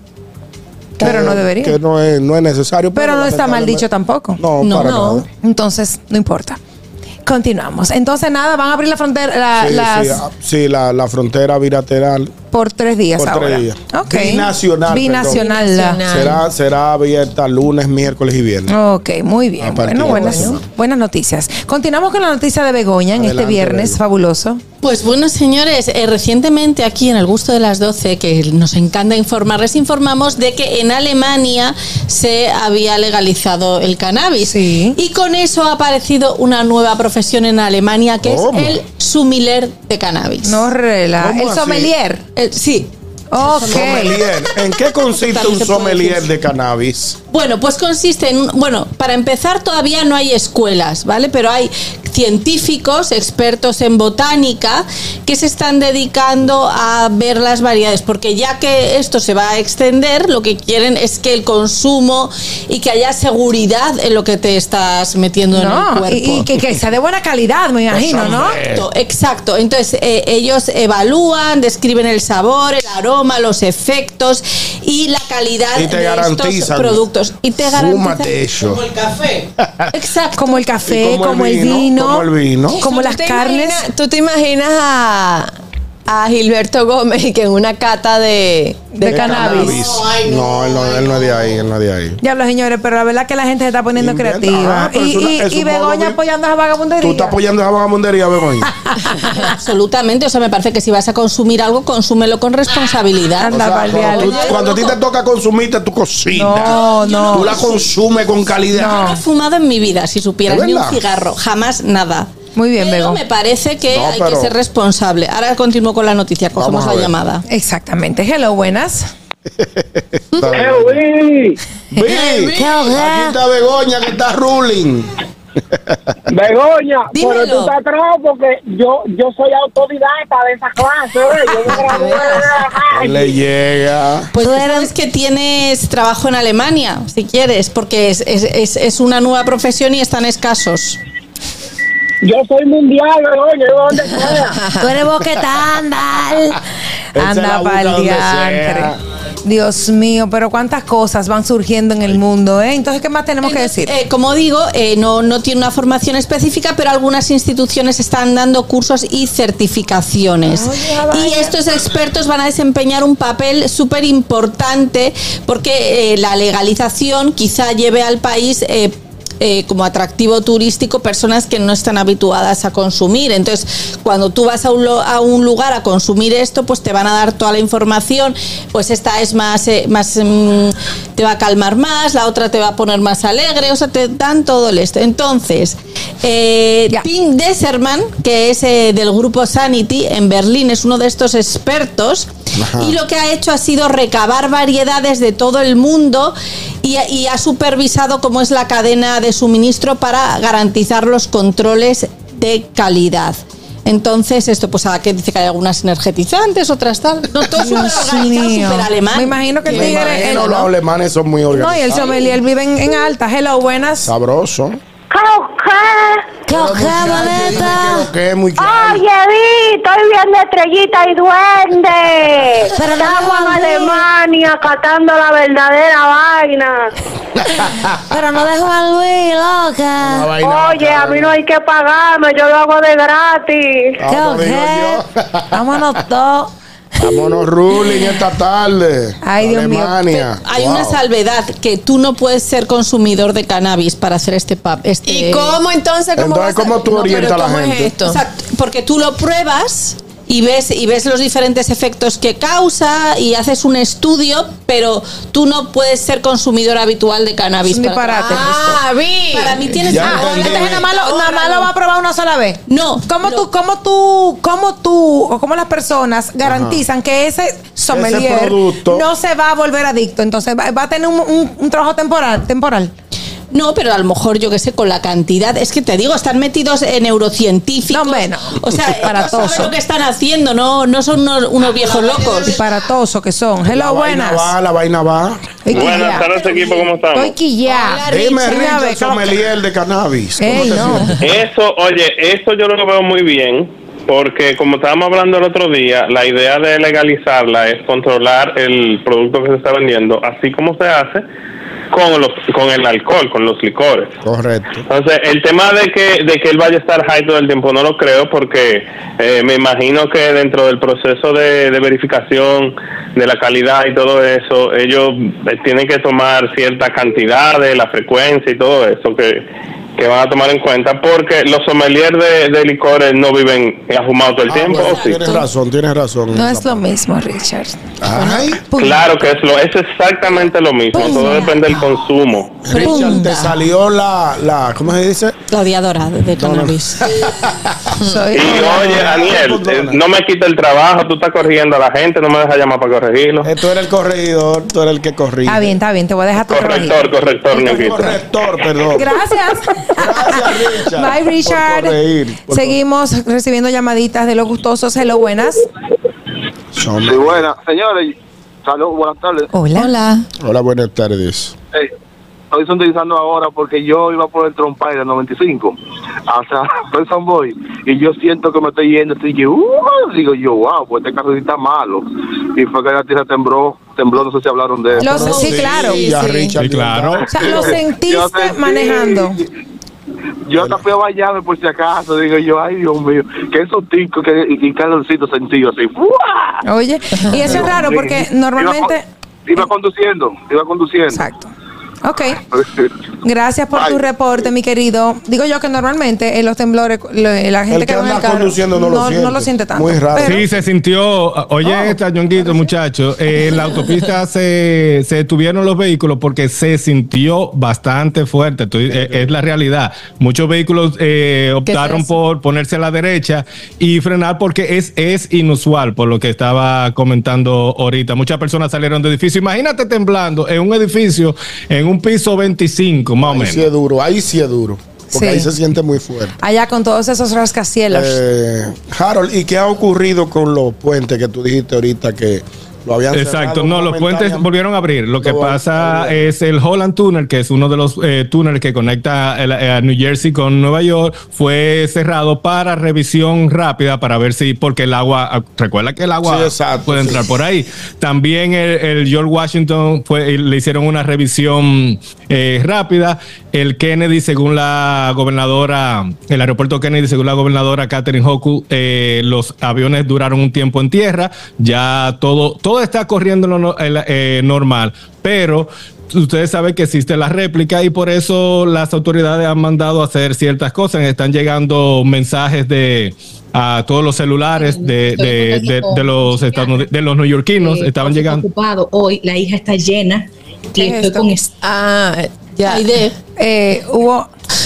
pero que- no debería. Que no es, no es necesario. Pero no está mal dicho tampoco. No, No, para No, nada. entonces no importa. Continuamos. Entonces nada, van a abrir la frontera la- Sí, las sí, ah, sí, la, la frontera bilateral por tres días por ahora. tres días. Ok. Binacional, Binacional. Binacional. será, será abierta lunes, miércoles y viernes. Ok, muy bien. A partir Bueno, de buenas, mañana. buenas noticias. Continuamos con la noticia de Begoña en Adelante, este viernes Bego. fabuloso. Pues bueno, señores, eh, recientemente aquí en El Gusto de las doce, que nos encanta informar, les informamos de que en Alemania se había legalizado el cannabis. Sí. Y con eso ha aparecido una nueva profesión en Alemania, que ¿Cómo? es el sommelier de cannabis. No rela. ¿Cómo El así? sommelier. El- sí. Ok. Sommelier. ¿En qué consiste También un se puede sommelier decir. de cannabis? Bueno, pues consiste en, un- bueno, para empezar todavía no hay escuelas, ¿vale? Pero hay científicos, expertos en botánica, que se están dedicando a ver las variedades, porque ya que esto se va a extender, lo que quieren es que el consumo y que haya seguridad en lo que te estás metiendo en el No, cuerpo. y, y que, que sea de buena calidad, me imagino, ¿no? Exacto, exacto. Entonces, eh, ellos evalúan, describen el sabor, el aroma, los efectos y la calidad Y te de garantizan. estos productos. Y te garantizan. Fúmate eso. Como el café. Exacto. Como el café, Y como como, el el vino, vino, como el vino. como ¿Tú las te carnes. imaginas- ¿Tú te imaginas a, a Gilberto Gómez y que en una cata de, De cannabis. No, ay, no, No, él no, ay, él no es de no. ahí, él no es de ahí. Diablo, señores, pero la verdad que la gente se está poniendo Inventa. creativa. Ah, pero y es una- y, es y un modo Begoña de- apoyando esa vagabundería. Tú estás apoyando esa vagabundería, Begoña. Absolutamente. O sea, me parece que si vas a consumir algo, consúmelo con responsabilidad. O Anda, sea, pa'l cuando, tú- diablo. cuando a ti te toca consumirte tu cocina, No, no. tú la consumes con calidad. No he fumado en mi vida, si supieras, ¿Es ni un verdad? cigarro, jamás nada. Muy bien, Pero Bego. me parece que No, hay pero- que ser responsable. Ahora continúo con la noticia, cogemos Vamos a la ver. llamada. Exactamente. Hello, buenas. Luis, Billy, aquí está Begoña que está ruling. Begoña, Dímelo. pero tú estás atrás porque yo, yo soy autodidacta de esa clase, ¿eh? Yo me gradué de la Le llega. Pues tú sabes que tienes trabajo en Alemania, si quieres, porque es, es, es, es una nueva profesión y están escasos. Yo soy mundial, Begoña, yo donde sea. Tú eres boquetandal. Él se la Anda busca pa'l donde diantre. sea. Dios mío, pero cuántas cosas van surgiendo en el mundo, ¿eh? Entonces, ¿qué más tenemos Entonces, que decir? Eh, como digo, eh, no, no tiene una formación específica, pero algunas instituciones están dando cursos y certificaciones. Oye, y estos expertos van a desempeñar un papel súper importante porque eh, la legalización quizá lleve al país... Eh, Eh, como atractivo turístico personas que no están habituadas a consumir. Entonces, cuando tú vas a un, lo, a un lugar a consumir esto, pues te van a dar toda la información, pues esta es más, eh, más mm, te va a calmar más, la otra te va a poner más alegre, o sea, te dan todo el esto. Entonces, eh, Tim Deserman, que es eh, del grupo Sanity en Berlín, es uno de estos expertos. Ajá. Y lo que ha hecho ha sido recabar variedades de todo el mundo y, y ha supervisado cómo es la cadena de suministro para garantizar los controles de calidad. Entonces, esto, pues, ¿a qué dice que hay algunas energetizantes, otras tal? No, todo súper organizado, súper alemán. Me imagino que el Me tigre... imagino, los alemanes son muy organizados. No, y el sommelier vive en, en alta. Hello, buenas. Sabroso. ¿Qué? ¿Qué, boneta? ¿Qué? Muy Oye, vi, estoy viendo estrellita y duende. Pero no Estamos en dejo Alemania catando la verdadera vaina. Pero no dejo a Luis, loca. Oye, a mí no hay que pagarme, yo lo hago de gratis. Ah, no digo yo. Vámonos todos. Vámonos ruling esta tarde. Ay, Dios mío. Alemania. Hay Wow. una salvedad, que tú no puedes ser consumidor de cannabis para hacer este pub. Este... ¿Y cómo entonces? ¿Cómo Entonces, vas a- ¿cómo tú No, pero orientas a la ¿cómo es gente? esto? Exacto, porque tú lo pruebas y ves y ves los diferentes efectos que causa y haces un estudio, pero tú no puedes ser consumidor habitual de cannabis. Es un para- disparate. Ah, vi. Para mí tienes Ya que... entendí. Entonces nada más, lo, nada más lo va a probar una sola vez. No. ¿Cómo lo- tú, cómo tú, cómo tú o cómo las personas garantizan que ese sommelier producto- no se va a volver adicto? Entonces va, va a tener un, un- un trabajo temporal, temporal. No, pero a lo mejor, yo qué sé, con la cantidad. Es que te digo, están metidos en neurocientíficos. No, hombre, no. O sea, Disparatoso. saben lo que están haciendo, no, no son unos, unos viejos locos. Disparatoso que son. La Hello, vaina buenas. va, la vaina va. Estoy Buenas quillá. tardes, equipo, ¿cómo estamos? Estoy quillá. Hola, Dime, Richard. Richard. Richard, sommelier de cannabis. ¿Cómo Ey, te no. sientes? Eso, oye, eso yo lo veo muy bien, porque como estábamos hablando el otro día, la idea de legalizarla es controlar el producto que se está vendiendo, así como se hace con los con el alcohol, con los licores. Correcto. Entonces, el tema de que de que él vaya a estar high todo el tiempo no lo creo, porque eh, me imagino que dentro del proceso de, de verificación de la calidad y todo eso, ellos eh, tienen que tomar cierta cantidad de la frecuencia y todo eso que que van a tomar en cuenta, porque los sommeliers de, de licores no viven afumados todo el Ah, tiempo, bueno, ¿o sí? tienes razón, tienes razón. No es lo mismo, Richard. Ay, Claro que es lo es exactamente lo mismo, todo depende del consumo. Richard, te salió la, la, ¿cómo se dice? La odiadora de, de cannabis. Soy Y oye, Daniel, eh, no me quita el trabajo, tú estás corrigiendo a la gente, no me dejas llamar para corregirlo. Eh, tú eres el corregidor, tú eres el que corrige. Está bien, está bien, te voy a dejar tu Corrector, corrector, ñonguito. Corrector, perdón. Gracias. Gracias, Richard. Bye, por Richard. corregir, por Seguimos recibiendo llamaditas de los gustosos. Hello, buenas. Sí, buenas. Señores, saludos, buenas tardes. Hola. Hola. Hola, buenas tardes. Hey, estoy sintonizando ahora porque yo iba por el Trompay del noventa y cinco hasta Person Boy y yo siento que me estoy yendo, estoy que, uh, digo yo, wow, pues este carro sí está malo. Y fue que la tierra tembló, tembló, no sé si hablaron de eso. Lo sé, sí, claro. ya, Richard, Sí, claro. O sea, lo Yo sentiste sentí- manejando. Yo hasta fui a bañarme por si acaso, digo yo, ay Dios mío, que esos ticos que, y, y calorcito sentido así. ¡Fua! Oye, y eso es raro porque normalmente... Iba, iba conduciendo, iba conduciendo. Exacto. Ok. Gracias por tu reporte, mi querido. Digo yo que normalmente en los temblores, lo- la gente El que va en anda el carro conduciendo no lo siente. no lo siente tanto. Muy raro. Pero- Sí, se sintió. Oye, Oh. esta, Ñonguito, muchacho. eh, en la autopista se, se detuvieron los vehículos porque se sintió bastante fuerte. Estoy- eh, es la realidad. Muchos vehículos eh, optaron eso? por ponerse a la derecha y frenar porque es, es inusual, por lo que estaba comentando ahorita. Muchas personas salieron de edificio. Imagínate temblando en un edificio, en un piso veinticinco, más o Ahí menos. sí es duro, ahí sí es duro. Porque Sí. ahí se siente muy fuerte. Allá con todos esos rascacielos. Eh, Harold, ¿y qué ha ocurrido con los puentes que tú dijiste ahorita que Lo habían Exacto, cerrado no, los puentes volvieron a abrir. Lo que Lo- pasa es el Holland Tunnel, que es uno de los eh, túneles que conecta el- a New Jersey con Nueva York, fue cerrado para revisión rápida para ver si, porque el agua, recuerda que el agua Sí, exacto, puede sí. entrar por ahí. También el, el George Washington fue, le hicieron una revisión eh, rápida. El Kennedy, según la gobernadora, el aeropuerto Kennedy, según la gobernadora Catherine Hochul, eh, los aviones duraron un tiempo en tierra. Ya todo, todo está corriendo lo no- el, eh, normal, pero ustedes saben que existe la réplica y por eso las autoridades han mandado a hacer ciertas cosas. Están llegando mensajes de a todos los celulares de, de, de, de los estadounid- de los neoyorquinos. Eh, Estaban José está llegando. ocupado hoy, la hija está llena. Y ¿Qué es estoy esto? con es- Ah, ya. Aide. Eh, hubo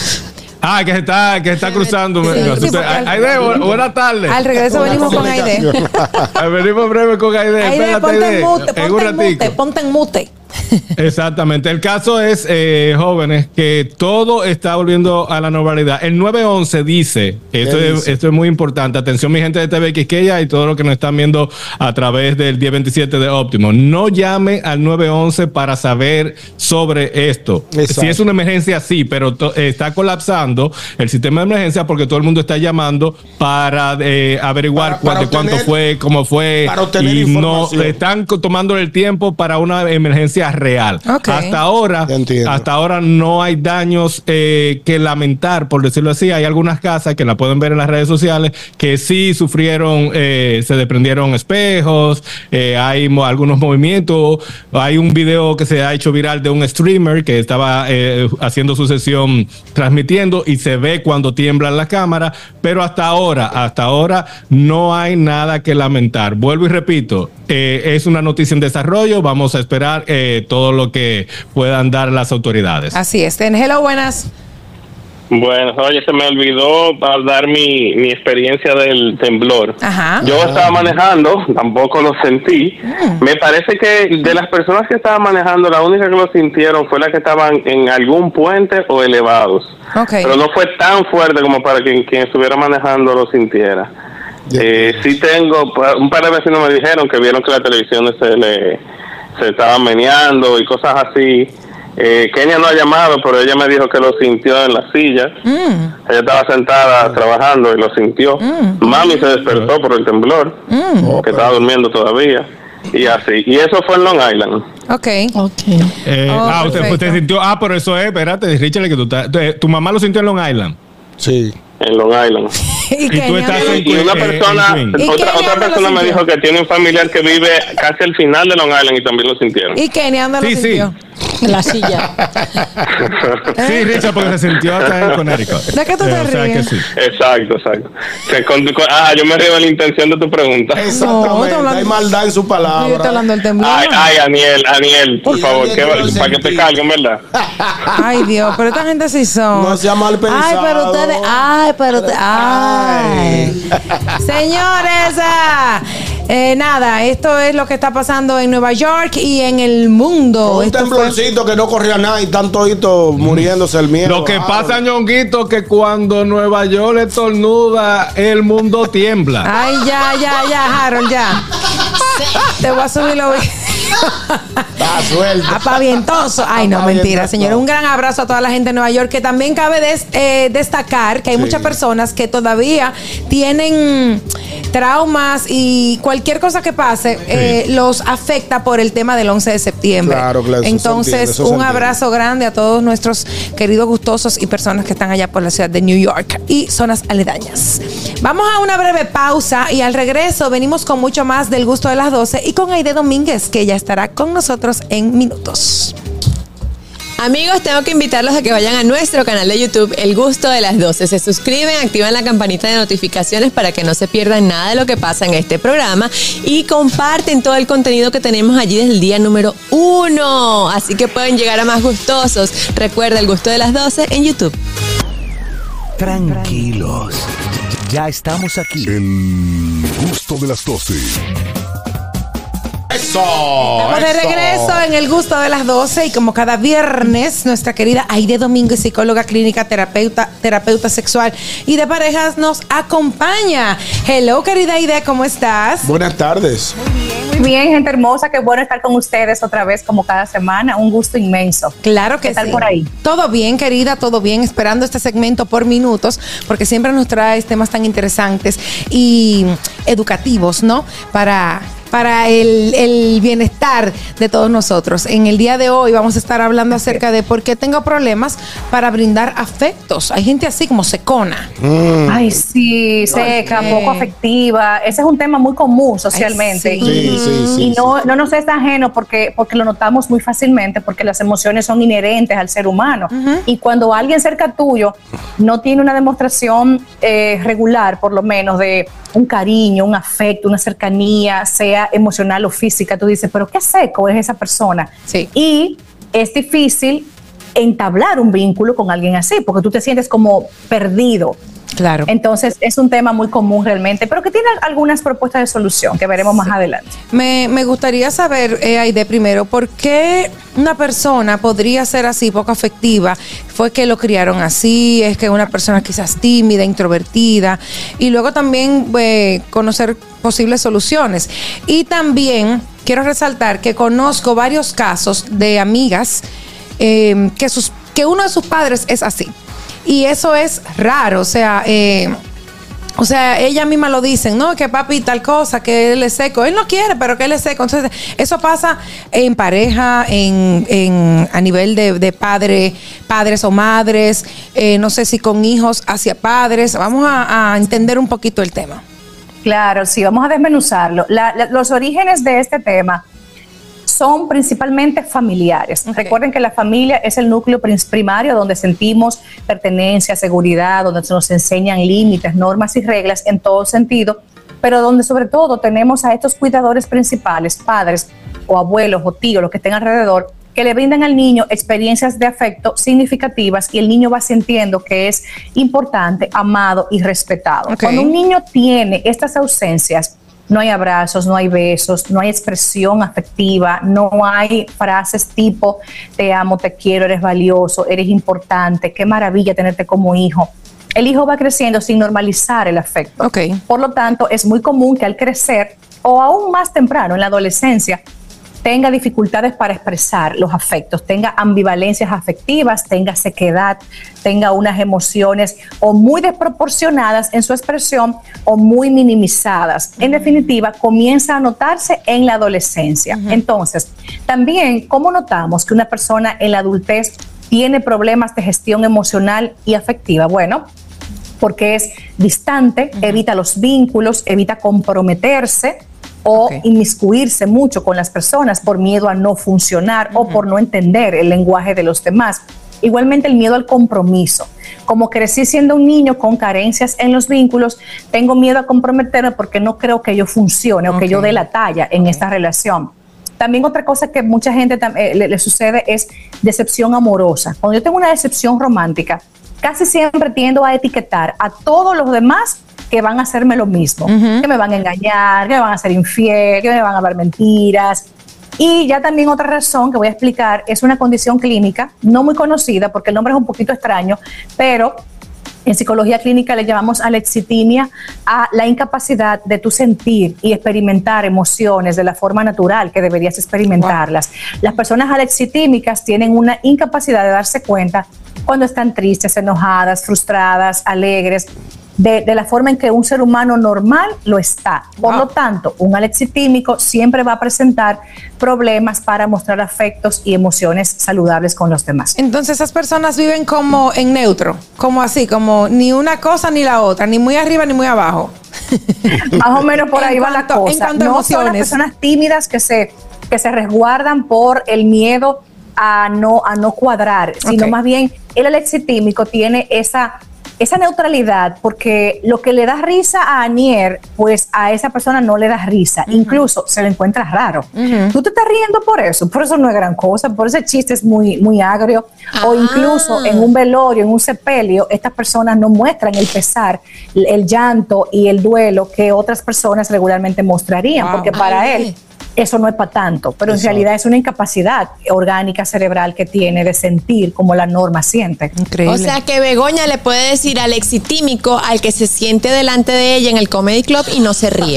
Ah, que se está, que se está cruzando. Sí, Me- me sí, asusté. porque al- Aide, bu- buenas tardes. al regreso venimos con Aide. Venimos breve con Aide. Aide, Espérate, ponte en Aide. mute, En un ponte en mute, ratico. ponte en mute. Exactamente. El caso es, eh, jóvenes, que todo está volviendo a la normalidad. El nueve once dice, esto ¿Qué es, dice? esto es muy importante, atención mi gente de T V Quisqueya y todo lo que nos están viendo a través del diez veintisiete de Óptimo. No llame al nueve once para saber sobre esto. Exacto. Si es una emergencia, sí, pero to- está colapsando el sistema de emergencia porque todo el mundo está llamando para eh, averiguar Para- para cuánto, cuánto obtener- fue, cómo fue, para obtener y no información. están co- tomando el tiempo para una emergencia real. Ok. Hasta ahora, Ya entiendo. hasta ahora no hay daños eh, que lamentar, por decirlo así. Hay algunas casas que la pueden ver en las redes sociales que sí sufrieron, eh, se desprendieron espejos, eh, hay mo- algunos movimientos. Hay un video que se ha hecho viral de un streamer que estaba eh, haciendo su sesión transmitiendo y se ve cuando tiemblan las cámaras, pero hasta ahora, hasta ahora no hay nada que lamentar. Vuelvo y repito, eh, es una noticia en desarrollo. Vamos a esperar eh, todo lo que puedan dar las autoridades. Así es. Ten- Hello, buenas. Bueno, oye, se me olvidó para dar mi, mi experiencia del temblor. Ajá. Yo estaba manejando, tampoco lo sentí. Me parece que de las personas que estaban manejando, la única que lo sintieron fue la que estaban en algún puente o elevados. Ok. Pero no fue tan fuerte como para que quien estuviera manejando lo sintiera. Eh, sí tengo, pa- un par de vecinos me dijeron que vieron que la televisión se le se estaba meneando y cosas así. Eh, Kenia no ha llamado, pero ella me dijo que lo sintió en la silla. Mm, Ella estaba sentada trabajando y lo sintió. Mami se despertó por el temblor, mm. que estaba durmiendo todavía. Y así. Y eso fue en Long Island. Ok. Ok. Eh, Oh, ah, usted, perfecto. usted sintió, ah, pero eso es, espérate, Richard, que tú estás- tu, tu mamá lo sintió en Long Island. Sí. En Long Island. Y, Y tú Kenia, estás ¿no? en- Y una eh, persona, en Queens. ¿Y otra, Kenia otra dónde lo persona me sintió? dijo que tiene un familiar que vive casi al final de Long Island y también lo sintieron. ¿Y Kenia dónde lo Sí, sí. sintió? En la silla. Sí, Richard, porque se sintió acá en Connecticut. ¿De qué tú Eh, te o sea que ríes? sí. Exacto, exacto. Que con- con- ah, yo me río de la intención de tu pregunta. Exactamente. hablando- Hay maldad en su Yo estoy palabra. hablando del temblor. Ay, ay, Aniel, Aniel, por Y favor, Daniel, que, yo lo para que te sentí. carguen, ¿verdad? Ay, Dios, pero esta gente sí son. No sea mal pensado. Ay, pero ustedes. Ay, pero ustedes. Ay. Señores, ah, eh, nada, esto es lo que está pasando en Nueva York y en el mundo. Un Esto fue- temblorcito que no corría nada y tanto muriéndose el miedo. Lo que Ah, pasa, Ñonguito, que cuando Nueva York estornuda, el mundo tiembla. Ay, ya, ya, ya, Harold, ya. Te voy a subir los videos. Está suelto. Apavientoso. Ay, no, Apavientoso. mentira, señores. Un gran abrazo a toda la gente de Nueva York, que también cabe des- eh, destacar que hay muchas personas que todavía tienen traumas y cualquier cosa que pase eh, los afecta por el tema del once de septiembre. Claro, claro, eso se Entonces, entiende, eso se un entiende. abrazo grande a todos nuestros queridos gustosos y personas que están allá por la ciudad de New York y zonas aledañas. Vamos a una breve pausa y al regreso venimos con mucho más del gusto de las doce y con Aide Domínguez, que ya estará con nosotros en minutos. Amigos, tengo que invitarlos a que vayan a nuestro canal de YouTube, El Gusto de las doce. Se suscriben, activan la campanita de notificaciones para que no se pierdan nada de lo que pasa en este programa y comparten todo el contenido que tenemos allí desde el día número uno. Así que pueden llegar a más gustosos. Recuerda El Gusto de las doce en YouTube. Tranquilos, ya estamos aquí. El gusto de las doce. Eso. Estamos de eso. regreso en El Gusto de las doce y como cada viernes, nuestra querida Aide Domínguez, psicóloga clínica, terapeuta, terapeuta sexual y de parejas, nos acompaña. Hello, querida Aide, ¿cómo estás? Buenas tardes. Muy bien, gente hermosa, qué bueno estar con ustedes otra vez como cada semana, un gusto inmenso. Claro que ¿Qué tal sí. por ahí? Todo bien, querida, todo bien, esperando este segmento por minutos, porque siempre nos traes temas tan interesantes y educativos, ¿no? Para... para el, el bienestar de todos nosotros. En el día de hoy vamos a estar hablando acerca de por qué tengo problemas para brindar afectos. Hay gente así como secona. Mm. Ay, sí, seca, qué? poco afectiva. Ese es un tema muy común socialmente. Ay, sí. Y, Sí, sí, sí, y no, no nos es ajeno porque, porque lo notamos muy fácilmente, porque las emociones son inherentes al ser humano. Ujú. Y cuando alguien cerca tuyo no tiene una demostración eh, regular, por lo menos, de un cariño, un afecto, una cercanía, sea emocional o física, tú dices, pero qué seco es esa persona. Sí. Y es difícil entablar un vínculo con alguien así, porque tú te sientes como perdido. Claro. Entonces es un tema muy común realmente, pero que tiene algunas propuestas de solución que veremos más adelante. Me, me gustaría saber, eh, Aide, primero, ¿por qué una persona podría ser así, poco afectiva? ¿Fue que lo criaron así? ¿Es que una persona quizás tímida, introvertida? Y luego también eh, conocer posibles soluciones. Y también quiero resaltar que conozco varios casos de amigas eh, que, sus, que uno de sus padres es así. Y eso es raro, o sea, eh, o sea, ella misma lo dicen, ¿no? Que papi tal cosa, que él es seco. Él no quiere, pero que él es seco. Entonces, eso pasa en pareja, en, en a nivel de, de padre, padres o madres, eh, no sé si con hijos hacia padres. Vamos a, a entender un poquito el tema. Claro, sí, vamos a desmenuzarlo. La, la, los orígenes de este tema son principalmente familiares. Okay. Recuerden que la familia es el núcleo primario donde sentimos pertenencia, seguridad, donde se nos enseñan límites, normas y reglas en todo sentido, pero donde sobre todo tenemos a estos cuidadores principales, padres o abuelos o tíos, los que estén alrededor, que le brindan al niño experiencias de afecto significativas y el niño va sintiendo que es importante, amado y respetado. Okay. Cuando un niño tiene estas ausencias, no hay abrazos, no hay besos, no hay expresión afectiva, no hay frases tipo te amo, te quiero, eres valioso, eres importante, qué maravilla tenerte como hijo. El hijo va creciendo sin normalizar el afecto. Okay. Por lo tanto, es muy común que al crecer o aún más temprano en la adolescencia tenga dificultades para expresar los afectos, tenga ambivalencias afectivas, tenga sequedad, tenga unas emociones o muy desproporcionadas en su expresión o muy minimizadas. Uh-huh. En definitiva, comienza a notarse en la adolescencia. Uh-huh. Entonces, también, ¿cómo notamos que una persona en la adultez tiene problemas de gestión emocional y afectiva? Bueno, porque es distante, uh-huh. evita los vínculos, evita comprometerse, o okay. inmiscuirse mucho con las personas por miedo a no funcionar uh-huh. o por no entender el lenguaje de los demás. Igualmente el miedo al compromiso. Como crecí siendo un niño con carencias en los vínculos, tengo miedo a comprometerme porque no creo que yo funcione okay. o que yo dé la talla en okay. esta relación. También otra cosa que mucha gente eh, le, le sucede es decepción amorosa. Cuando yo tengo una decepción romántica, casi siempre tiendo a etiquetar a todos los demás que van a hacerme lo mismo, uh-huh. que me van a engañar, que me van a hacer infiel, que me van a hablar mentiras. Y ya también otra razón que voy a explicar es una condición clínica no muy conocida porque el nombre es un poquito extraño, pero en psicología clínica le llamamos alexitimia a la incapacidad de tú sentir y experimentar emociones de la forma natural que deberías experimentarlas. Wow. Las personas alexitímicas tienen una incapacidad de darse cuenta cuando están tristes, enojadas, frustradas, alegres, De, de la forma en que un ser humano normal lo está. Por wow. lo tanto, un alexitímico siempre va a presentar problemas para mostrar afectos y emociones saludables con los demás. Entonces esas personas viven como en neutro, como así, como ni una cosa ni la otra, ni muy arriba ni muy abajo. Más o menos por ahí va la cosa. En cuanto a no emociones. Son las personas tímidas que se, que se resguardan por el miedo a no, a no cuadrar, sino okay. más bien el alexitímico tiene esa esa neutralidad, porque lo que le da risa a Anier, pues a esa persona no le da risa, uh-huh. incluso se le encuentra raro. Uh-huh. Tú te estás riendo por eso, por eso no es gran cosa, por ese chiste es muy, muy agrio, ah. o incluso en un velorio, en un sepelio, estas personas no muestran el pesar, el, el llanto y el duelo que otras personas regularmente mostrarían, wow. porque para Ay. él eso no es para tanto, pero en Eso. realidad es una incapacidad orgánica cerebral que tiene de sentir como la norma siente. Increíble. O sea que Begoña le puede decir al exitímico al que se siente delante de ella en el Comedy Club y no se ríe.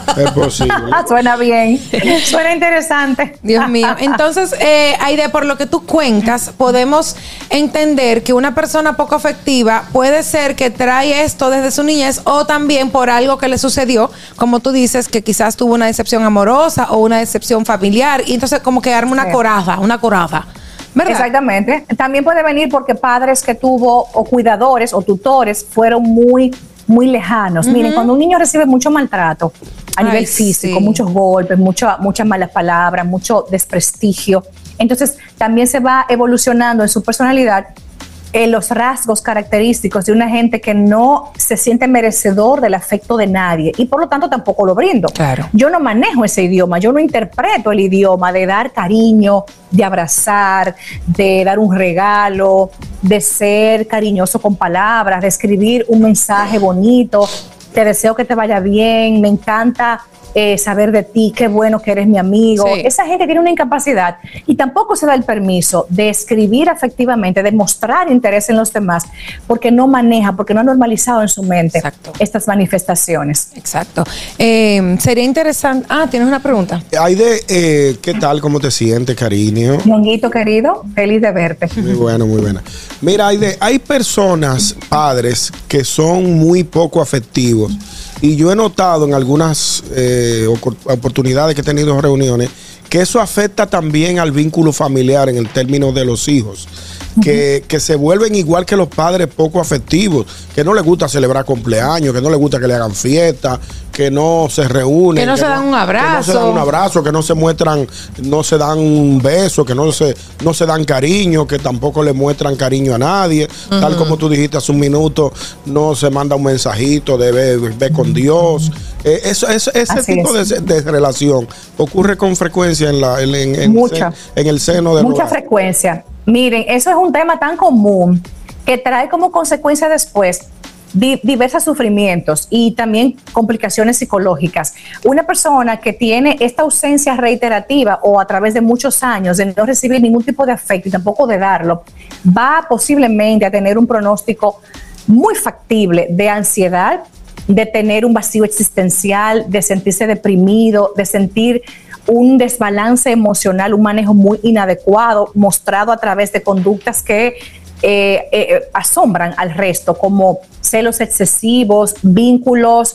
Es posible. Suena bien, suena interesante. Dios mío. Entonces, eh, Aide, por lo que tú cuentas, podemos entender que una persona poco afectiva puede ser que trae esto desde su niñez o también por algo que le sucedió, como tú dices, que quizás tuvo una decepción amorosa o una decepción familiar y entonces como que arma una Sí. coraza, una coraza. ¿Verdad? Exactamente. También puede venir porque padres que tuvo o cuidadores o tutores fueron muy, muy lejanos. Ujú. Miren, cuando un niño recibe mucho maltrato a Ay, nivel físico, sí. muchos golpes, mucho- muchas malas palabras, mucho desprestigio, entonces también se va evolucionando en su personalidad eh, los rasgos característicos de una gente que no se siente merecedor del afecto de nadie y por lo tanto tampoco lo brindo. Claro. Yo no manejo ese idioma, yo no interpreto el idioma de dar cariño, de abrazar, de dar un regalo, de ser cariñoso con palabras, de escribir un mensaje bonito, te deseo que te vaya bien, me encanta eh, saber de ti, qué bueno que eres mi amigo. Sí. Esa gente tiene una incapacidad y tampoco se da el permiso de escribir afectivamente, de mostrar interés en los demás, porque no maneja, porque no ha normalizado en su mente Exacto. estas manifestaciones. Exacto. Eh, sería interesante. Ah, ¿tienes una pregunta? Aide, eh, ¿qué tal? ¿Cómo te sientes, cariño? Ñonguito querido, feliz de verte. Muy bueno, muy buena. Mira, Aide, hay personas, padres, que son muy poco afectivos. Y yo he notado en algunas eh, ocor- oportunidades que he tenido reuniones que eso afecta también al vínculo familiar en el término de los hijos. Que, que se vuelven igual que los padres poco afectivos, que no les gusta celebrar cumpleaños, que no les gusta que le hagan fiesta, que no se reúnen, Que no se dan un que no se abrazo. dan un abrazo, que no se muestran, no se dan un beso, que no se, no se dan cariño, que tampoco le muestran cariño a nadie. Tal Ujú. como tú dijiste hace un minuto, no se manda un mensajito de ve, ve con Dios. Eh, eso, eso- ese Así tipo es. de, de relación ocurre con frecuencia en, la, en, en- en- Mucha. en el seno de Mucha frecuencia. Miren, eso es un tema tan común que trae como consecuencia después di- diversos sufrimientos y también complicaciones psicológicas. Una persona que tiene esta ausencia reiterativa o a través de muchos años de no recibir ningún tipo de afecto y tampoco de darlo, va posiblemente a tener un pronóstico muy factible de ansiedad, de tener un vacío existencial, de sentirse deprimido, de sentir un desbalance emocional, un manejo muy inadecuado, mostrado a través de conductas que eh, eh, asombran al resto, como celos excesivos, vínculos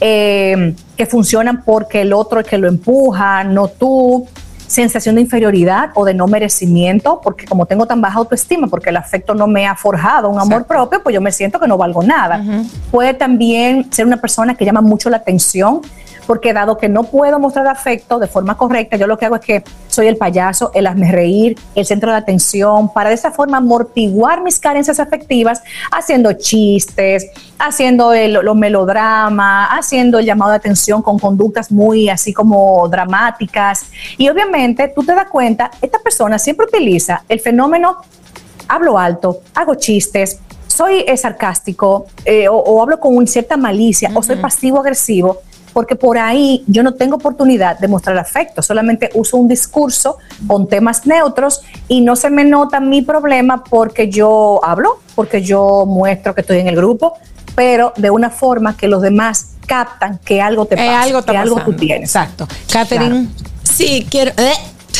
eh, que funcionan porque el otro es que lo empuja, no tú, sensación de inferioridad o de no merecimiento, porque como tengo tan baja autoestima, porque el afecto no me ha forjado un amor propio, pues yo me siento que no valgo nada. Puede también ser una persona que llama mucho la atención, porque dado que no puedo mostrar afecto de forma correcta, yo lo que hago es que soy el payaso, el hazme reír, el centro de atención, para de esa forma amortiguar mis carencias afectivas, haciendo chistes, haciendo el- los melodramas, haciendo el llamado de atención con conductas muy así como dramáticas. Y obviamente tú te das cuenta, esta persona siempre utiliza el fenómeno hablo alto, hago chistes, soy eh, sarcástico eh, o, o hablo con un- cierta malicia o soy pasivo-agresivo, porque por ahí yo no tengo oportunidad de mostrar afecto, solamente uso un discurso con temas neutros y no se me nota mi problema porque yo hablo, porque yo muestro que estoy en el grupo, pero de una forma que los demás captan que algo te Eh, pasa, algo está que algo tú pasando. tienes. Exacto. Catherine. Sí, quiero. eh.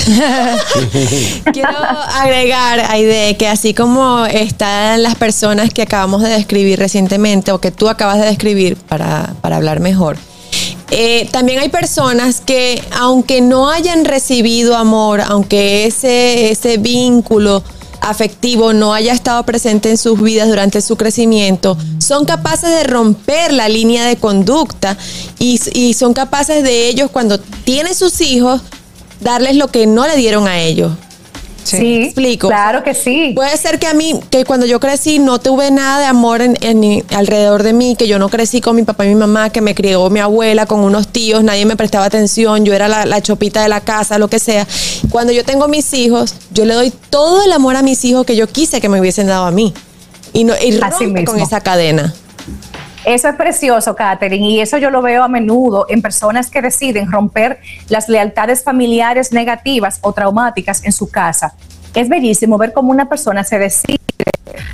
Quiero agregar, Aide, que así como están las personas que acabamos de describir recientemente o que tú acabas de describir para, para hablar mejor, eh, también hay personas que aunque no hayan recibido amor, aunque ese, ese vínculo afectivo no haya estado presente en sus vidas durante su crecimiento, son capaces de romper la línea de conducta y, y son capaces de ellos, cuando tienen sus hijos, darles lo que no le dieron a ellos. Sí, ¿Me explico? claro que sí. Puede ser que a mí, que cuando yo crecí no tuve nada de amor en, en- alrededor de mí, que yo no crecí con mi papá y mi mamá, que me crió mi abuela con unos tíos, nadie me prestaba atención, yo era la, la chopita de la casa, lo que sea. Cuando yo tengo mis hijos, yo le doy todo el amor a mis hijos que yo quise que me hubiesen dado a mí. Y, no, y Así rompe con mismo. esa cadena. Eso es precioso, Catherine, y eso yo lo veo a menudo en personas que deciden romper las lealtades familiares negativas o traumáticas en su casa. Es bellísimo ver cómo una persona se decide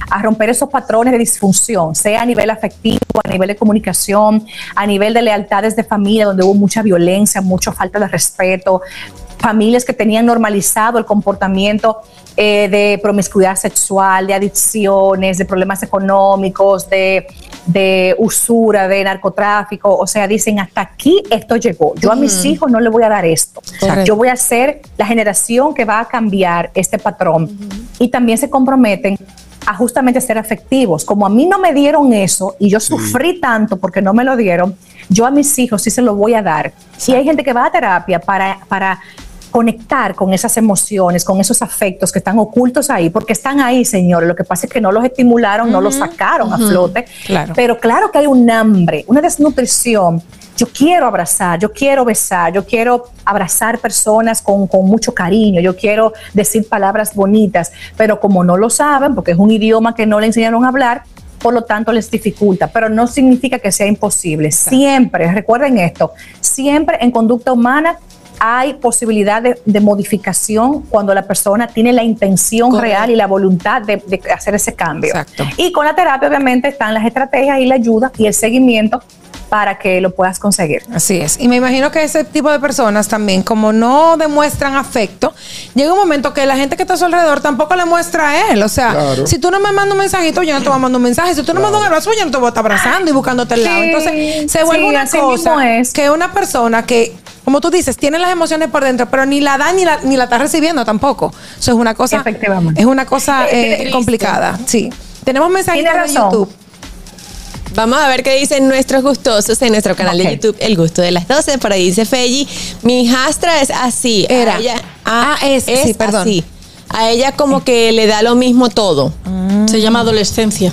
a romper esos patrones de disfunción, sea a nivel afectivo, a nivel de comunicación, a nivel de lealtades de familia, donde hubo mucha violencia, mucha falta de respeto, familias que tenían normalizado el comportamiento eh, de promiscuidad sexual, de adicciones, de problemas económicos, de, de usura, de narcotráfico. O sea, dicen, hasta aquí esto llegó. Yo a mis hijos no les voy a dar esto. Correcto. Yo voy a ser la generación que va a cambiar este patrón. Y también se comprometen a justamente ser afectivos. Como a mí no me dieron eso y yo sufrí tanto porque no me lo dieron, yo a mis hijos sí se lo voy a dar. Sí. Y hay gente que va a terapia para, para conectar con esas emociones, con esos afectos que están ocultos ahí, porque están ahí, señores. Lo que pasa es que no los estimularon, uh-huh. no los sacaron uh-huh. a flote. Claro. Pero claro que hay un hambre, una desnutrición. Yo quiero abrazar, yo quiero besar, yo quiero abrazar personas con, con mucho cariño, yo quiero decir palabras bonitas, pero como no lo saben, porque es un idioma que no le enseñaron a hablar, por lo tanto les dificulta, pero no significa que sea imposible. Siempre, recuerden esto, siempre en conducta humana hay posibilidad de, de modificación cuando la persona tiene la intención Correcto. real y la voluntad de, de hacer ese cambio. Exacto. Y con la terapia obviamente están las estrategias y la ayuda y el seguimiento para que lo puedas conseguir. Así es. Y me imagino que ese tipo de personas también, como no demuestran afecto, llega un momento que la gente que está a su alrededor tampoco le muestra a él. O sea, claro. si tú no me mandas un mensajito, yo no te voy a mandar un mensaje. Si tú no claro. me mandas un abrazo, yo no te voy a estar abrazando y buscándote al lado. Sí, Entonces, se vuelve sí, una cosa es. que una persona que, como tú dices, tiene las emociones por dentro, pero ni la da ni la, ni la está recibiendo tampoco. Eso es una cosa, Efectivamente. es una cosa eh, complicada. Sí. Tenemos mensajitos de YouTube. Vamos a ver qué dicen nuestros gustosos en nuestro canal okay. de YouTube, El Gusto de las doce. Por ahí dice Felli, mi hijastra es así. Era. A ella, ah, ah, es, es sí, perdón. así. A ella como que le da lo mismo todo. Mm. Se llama adolescencia.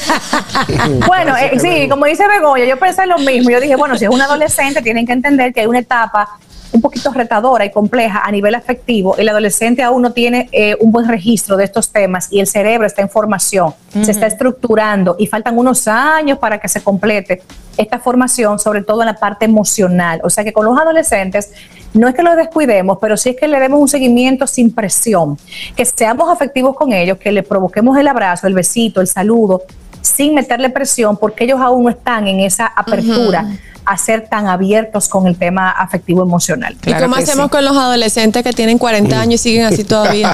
Bueno, eh, sí, como dice Begoña, yo pensé lo mismo. Yo dije, bueno, si es un adolescente, tienen que entender que hay una etapa un poquito retadora y compleja a nivel afectivo. El adolescente aún no tiene eh, un buen registro de estos temas y el cerebro está en formación, uh-huh. se está estructurando y faltan unos años para que se complete esta formación, sobre todo en la parte emocional. O sea que con los adolescentes no es que los descuidemos, pero sí es que le demos un seguimiento sin presión, que seamos afectivos con ellos, que le provoquemos el abrazo, el besito, el saludo, sin meterle presión, porque ellos aún no están en esa apertura uh-huh. a ser tan abiertos con el tema afectivo emocional. ¿Y claro cómo hacemos sí. con los adolescentes que tienen cuarenta años y siguen así todavía?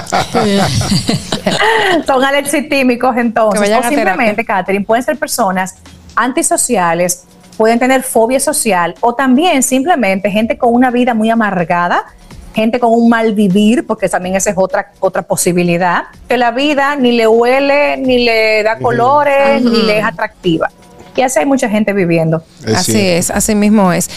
Son alexitímicos entonces. O simplemente, Catherine, pueden ser personas antisociales, pueden tener fobia social o también simplemente gente con una vida muy amargada, gente con un mal vivir, porque también esa es otra, otra posibilidad, que la vida ni le huele, ni le da colores, uh-huh. ni le es atractiva. Y así hay mucha gente viviendo. Es así cierto. es, así mismo es.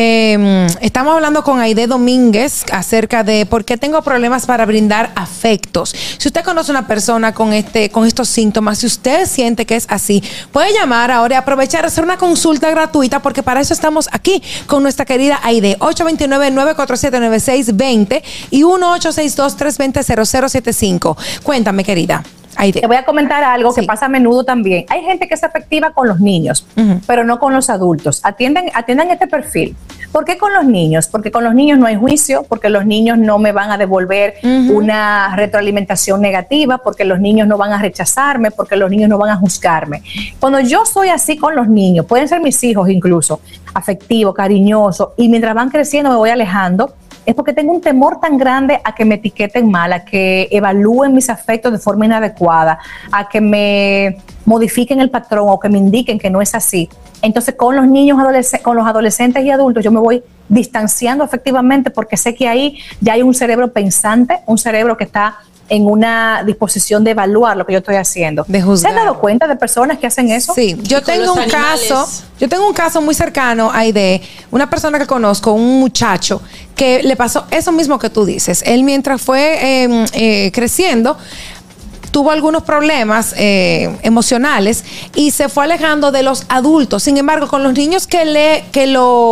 Eh, estamos hablando con Aide Domínguez acerca de por qué tengo problemas para brindar afectos. Si usted conoce una persona con este, con estos síntomas, si usted siente que es así, puede llamar ahora y aprovechar a hacer una consulta gratuita, porque para eso estamos aquí con nuestra querida Aide. ocho dos nueve, nueve cuatro siete, nueve seis dos cero y uno ocho seis dos, tres dos cero, cero cero siete cinco. Cuéntame, querida. Te voy a comentar algo sí. que pasa a menudo también. Hay gente que es afectiva con los niños, uh-huh. pero no con los adultos. Atienden, atiendan este perfil. ¿Por qué con los niños? Porque con los niños no hay juicio, porque los niños no me van a devolver uh-huh. una retroalimentación negativa, porque los niños no van a rechazarme, porque los niños no van a juzgarme. Cuando yo soy así con los niños, pueden ser mis hijos incluso, afectivo, cariñoso, y mientras van creciendo me voy alejando, es porque tengo un temor tan grande a que me etiqueten mal, a que evalúen mis afectos de forma inadecuada, a que me modifiquen el patrón o que me indiquen que no es así. Entonces con los niños, adolesc- con los adolescentes y adultos yo me voy distanciando efectivamente porque sé que ahí ya hay un cerebro pensante, un cerebro que está en una disposición de evaluar lo que yo estoy haciendo. De juzgar. ¿Se han dado cuenta de personas que hacen eso? Sí, yo tengo un caso, yo tengo un caso muy cercano ahí de una persona que conozco, un muchacho que le pasó eso mismo que tú dices. Él mientras fue eh, eh, creciendo, tuvo algunos problemas eh, emocionales y se fue alejando de los adultos. Sin embargo, con los niños que le que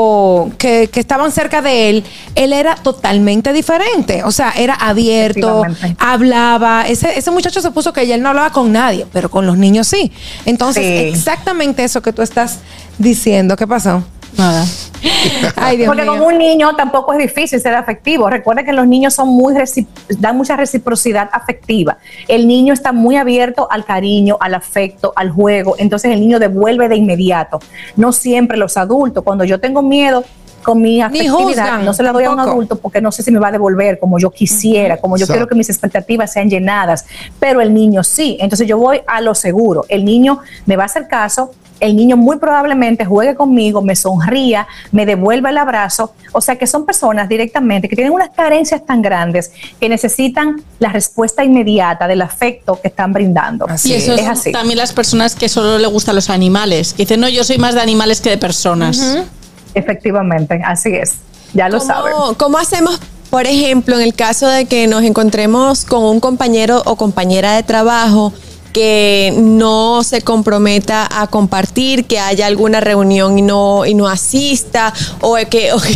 lo que, que estaban cerca de él, él era totalmente diferente. O sea, era abierto, hablaba. Ese, ese muchacho se puso que él no hablaba con nadie, pero con los niños sí. Entonces, sí. exactamente eso que tú estás diciendo. ¿Qué pasó? Nada. Ay, Dios Porque mío. con un niño tampoco es difícil ser afectivo. Recuerda que los niños son muy reci- dan mucha reciprocidad afectiva. El niño está muy abierto al cariño, al afecto, al juego. Entonces el niño devuelve de inmediato. No siempre los adultos. Cuando yo tengo miedo con mi afectividad, juzgan, no se la doy a un tampoco. adulto porque no sé si me va a devolver como yo quisiera, como yo Exacto. quiero que mis expectativas sean llenadas. Pero el niño sí. Entonces yo voy a lo seguro. El niño me va a hacer caso. El niño muy probablemente juegue conmigo, me sonría, me devuelva el abrazo. O sea que son personas directamente que tienen unas carencias tan grandes que necesitan la respuesta inmediata del afecto que están brindando. Y eso es es así. también las personas que solo le gustan los animales. Que dicen, no, yo soy más de animales que de personas. Efectivamente, así es. Ya lo saben. ¿Cómo, ¿Cómo hacemos, por ejemplo, en el caso de que nos encontremos con un compañero o compañera de trabajo que no se comprometa a compartir, que haya alguna reunión y no, y no asista, o que... O que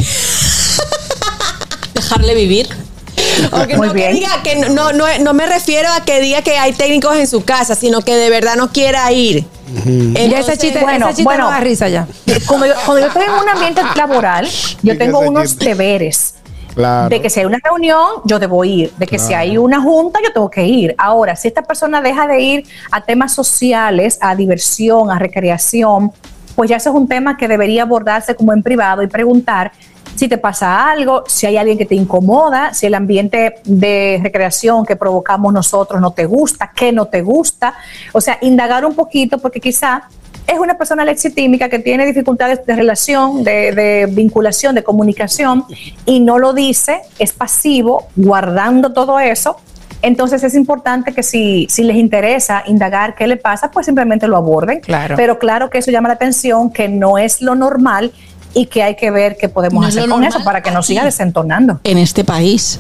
Dejarle vivir. O que Muy no que bien. diga que no, no, no me refiero a que diga que hay técnicos en su casa, sino que de verdad no quiera ir. Ya ese chiste, bueno, ese chiste bueno. no da risa ya. Cuando yo, cuando yo estoy en un ambiente laboral, yo Sí, tengo ese unos chiste. deberes. Claro. De que si hay una reunión, yo debo ir. De que si Claro. hay una junta, yo tengo que ir. Ahora, si esta persona deja de ir a temas sociales, a diversión, a recreación, pues ya eso es un tema que debería abordarse como en privado y preguntar si te pasa algo, si hay alguien que te incomoda, si el ambiente de recreación que provocamos nosotros no te gusta, qué no te gusta. O sea, indagar un poquito porque quizá es una persona lexitímica que tiene dificultades de relación, de, de vinculación, de comunicación y no lo dice, es pasivo, guardando todo eso. Entonces es importante que si, si les interesa indagar qué le pasa, pues simplemente lo aborden. Claro. Pero claro que eso llama la atención, que no es lo normal y que hay que ver qué podemos No es hacer lo con normal eso para que no siga aquí. desentonando. En este país.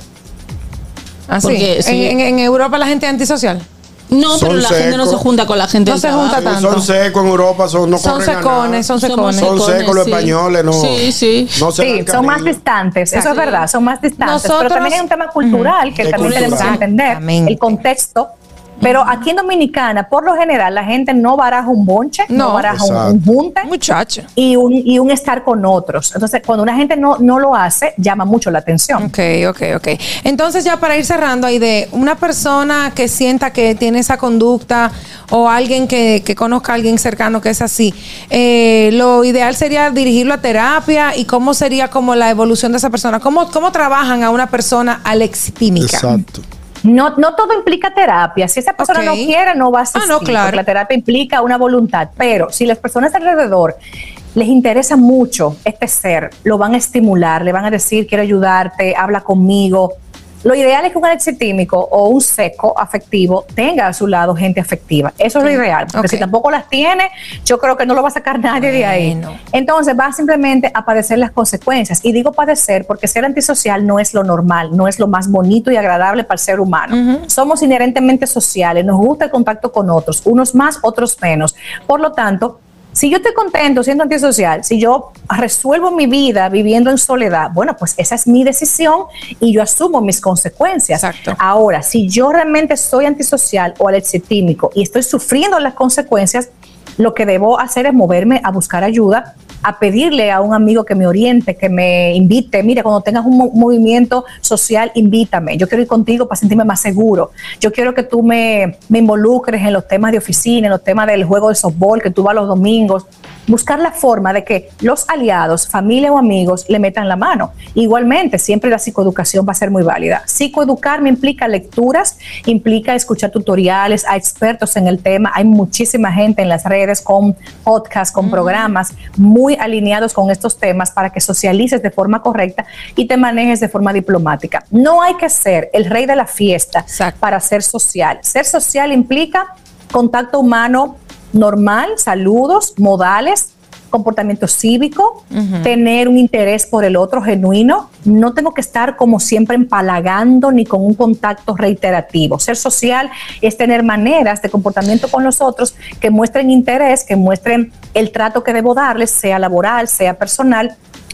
Así. Porque sí. en, en, en Europa la gente es antisocial. No, Son pero la gente no secos. se junta con la gente No del se junta trabajo. tanto. Son secos en Europa, son, no Son corren a nada. secones, son Somos secones. Son secones, secos los sí. españoles, no. Sí, sí. No se Sí, dan son más cariño. distantes, eso Sí. es verdad, son más distantes. Nosotros- pero también hay un tema cultural que Es también tenemos que cultural. entender, Exactamente. el contexto. Pero aquí en Dominicana, por lo general, la gente no baraja un bonche, no, No. baraja un, Exacto. un junte Muchacho. y un, y un estar con otros. Entonces, cuando una gente no, no lo hace, llama mucho la atención. Ok, ok, ok. Entonces ya para ir cerrando ahí de una persona que sienta que tiene esa conducta o alguien que, que conozca a alguien cercano que es así, eh, lo ideal sería dirigirlo a terapia y cómo sería como la evolución de esa persona. ¿Cómo, cómo trabajan a una persona alexitímica? Exacto. No, no todo implica terapia. Si esa persona Ok. no quiere, no va a asistir. Ah, no, claro. Porque la terapia implica una voluntad. Pero si las personas alrededor les interesa mucho este ser, lo van a estimular, le van a decir, quiero ayudarte, habla conmigo. Lo ideal es que un alexitímico o un seco afectivo tenga a su lado gente afectiva. Eso es lo ideal. Porque Ok. si tampoco las tiene, yo creo que no lo va a sacar nadie de ahí. Bueno. Entonces va simplemente a padecer las consecuencias. Y digo padecer porque ser antisocial no es lo normal, no es lo más bonito y agradable para el ser humano. Somos inherentemente sociales, nos gusta el contacto con otros, unos más, otros menos. Por lo tanto, si yo estoy contento siendo antisocial, si yo resuelvo mi vida viviendo en soledad, bueno, pues esa es mi decisión y yo asumo mis consecuencias. Exacto. Ahora, si yo realmente soy antisocial o alexitímico y estoy sufriendo las consecuencias, lo que debo hacer es moverme a buscar ayuda, a pedirle a un amigo que me oriente, que me invite. Mira, cuando tengas un mo- movimiento social, invítame. Yo quiero ir contigo para sentirme más seguro. Yo quiero que tú me, me involucres en los temas de oficina, en los temas del juego de softball, que tú vas los domingos. Buscar la forma de que los aliados, familia o amigos, le metan la mano. Igualmente, siempre la psicoeducación va a ser muy válida. Psicoeducar me implica lecturas, implica escuchar tutoriales, a expertos en el tema. Hay muchísima gente en las redes con podcasts, con programas muy alineados con estos temas para que socialices de forma correcta y te manejes de forma diplomática. No hay que ser el rey de la fiesta Exacto. para ser social. Ser social implica contacto humano normal, saludos, modales, comportamiento cívico, tener un interés por el otro genuino. No tengo que estar como siempre empalagando ni con un contacto reiterativo. Ser social es tener maneras de comportamiento con los otros que muestren interés, que muestren el trato que debo darles, sea laboral, sea personal,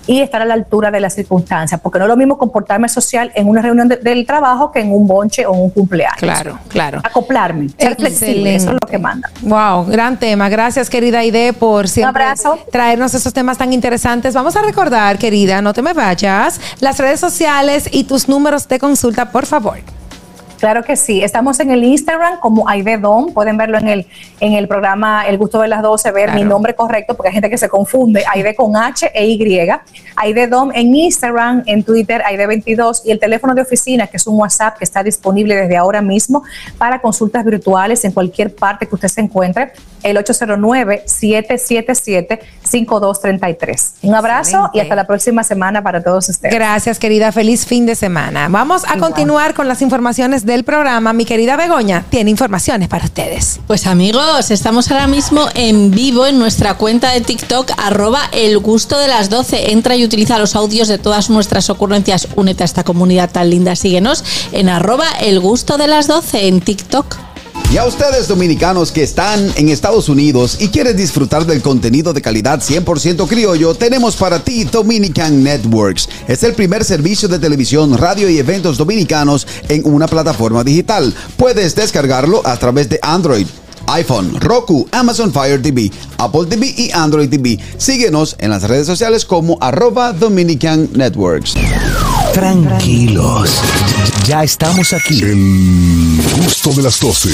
y estar a la altura de las circunstancias, porque no es lo mismo comportarme social en una reunión de, del trabajo que en un bonche o un cumpleaños. Claro, claro. Acoplarme, ser Excelente. flexible, eso es lo que manda. Wow, gran tema. Gracias, querida Aide, por siempre traernos esos temas tan interesantes. Vamos a recordar, querida, no te me vayas, las redes sociales y tus números de consulta, por favor. Claro que sí. Estamos en el Instagram como Aide Dom. Pueden verlo en el en el programa El Gusto de las doce, ver claro. mi nombre correcto, porque hay gente que se confunde. Aide con H e Y. Aide Dom en Instagram, en Twitter, Aide veintidós. Y el teléfono de oficina, que es un WhatsApp que está disponible desde ahora mismo para consultas virtuales en cualquier parte que usted se encuentre, el ocho cero nueve, siete siete siete, cinco dos tres tres. Un abrazo Excelente. Y hasta la próxima semana para todos ustedes. Gracias, querida. Feliz fin de semana. Vamos a Igual. continuar con las informaciones del programa. Mi querida Begoña tiene informaciones para ustedes. Pues amigos, estamos ahora mismo en vivo en nuestra cuenta de TikTok, arroba el gusto de las doce. Entra y utiliza los audios de todas nuestras ocurrencias. Únete a esta comunidad tan linda. Síguenos en arroba el gusto de las doce en TikTok. Y a ustedes dominicanos que están en Estados Unidos y quieren disfrutar del contenido de calidad cien por ciento criollo, tenemos para ti Dominican Networks. Es el primer servicio de televisión, radio y eventos dominicanos en una plataforma digital. Puedes descargarlo a través de Android, iPhone, Roku, Amazon Fire T V, Apple T V y Android T V. Síguenos en las redes sociales como arroba Dominican Networks. Tranquilos, ya estamos aquí. El gusto de las doce.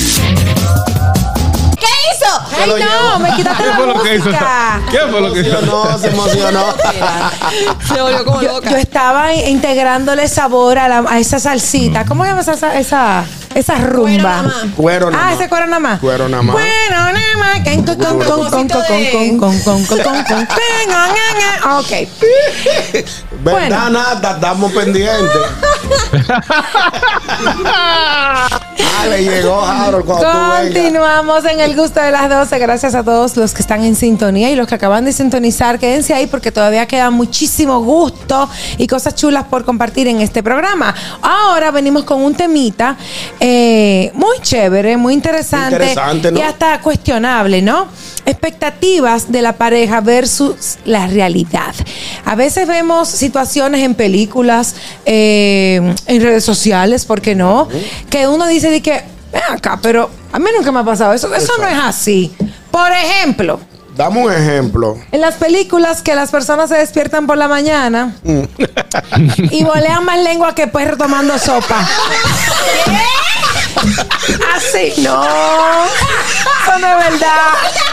¿Qué hizo? ¡Ay, no! ¡Me quitaste ¿Qué la fue lo que hizo? música! ¿Qué fue lo que hizo? No, se emocionó. Se volvió como Yo, loca. yo estaba integrándole sabor a, la, a esa salsita. ¿Cómo se llama esa, esa, esa rumba? Cuero nada Ah, más. ese cuero nada más. Cuero nada más. Cuero nada más. Con, con, con, con, con, con, con, con, con, con, con, con. Ok. ¿Verdad, Bueno. Nata? Estamos pendientes. Ah, le llegó Harold cuando tú vengas. Continuamos en el gusto de las doce. Gracias a todos los que están en sintonía y los que acaban de sintonizar. Quédense ahí porque todavía queda muchísimo gusto y cosas chulas por compartir en este programa. Ahora venimos con un temita eh, muy chévere, muy interesante, Interesante, ¿no? y hasta cuestionable, ¿no? Expectativas de la pareja versus la realidad. A veces vemos situaciones en películas, eh, en redes sociales, ¿por qué no? Que uno dice de que, ven acá, pero a mí nunca me ha pasado eso. Eso no es así. Por ejemplo, dame un ejemplo. en las películas que las personas se despiertan por la mañana y volean más lengua que perro tomando sopa. ¿Qué? Así, no. Eso no es verdad.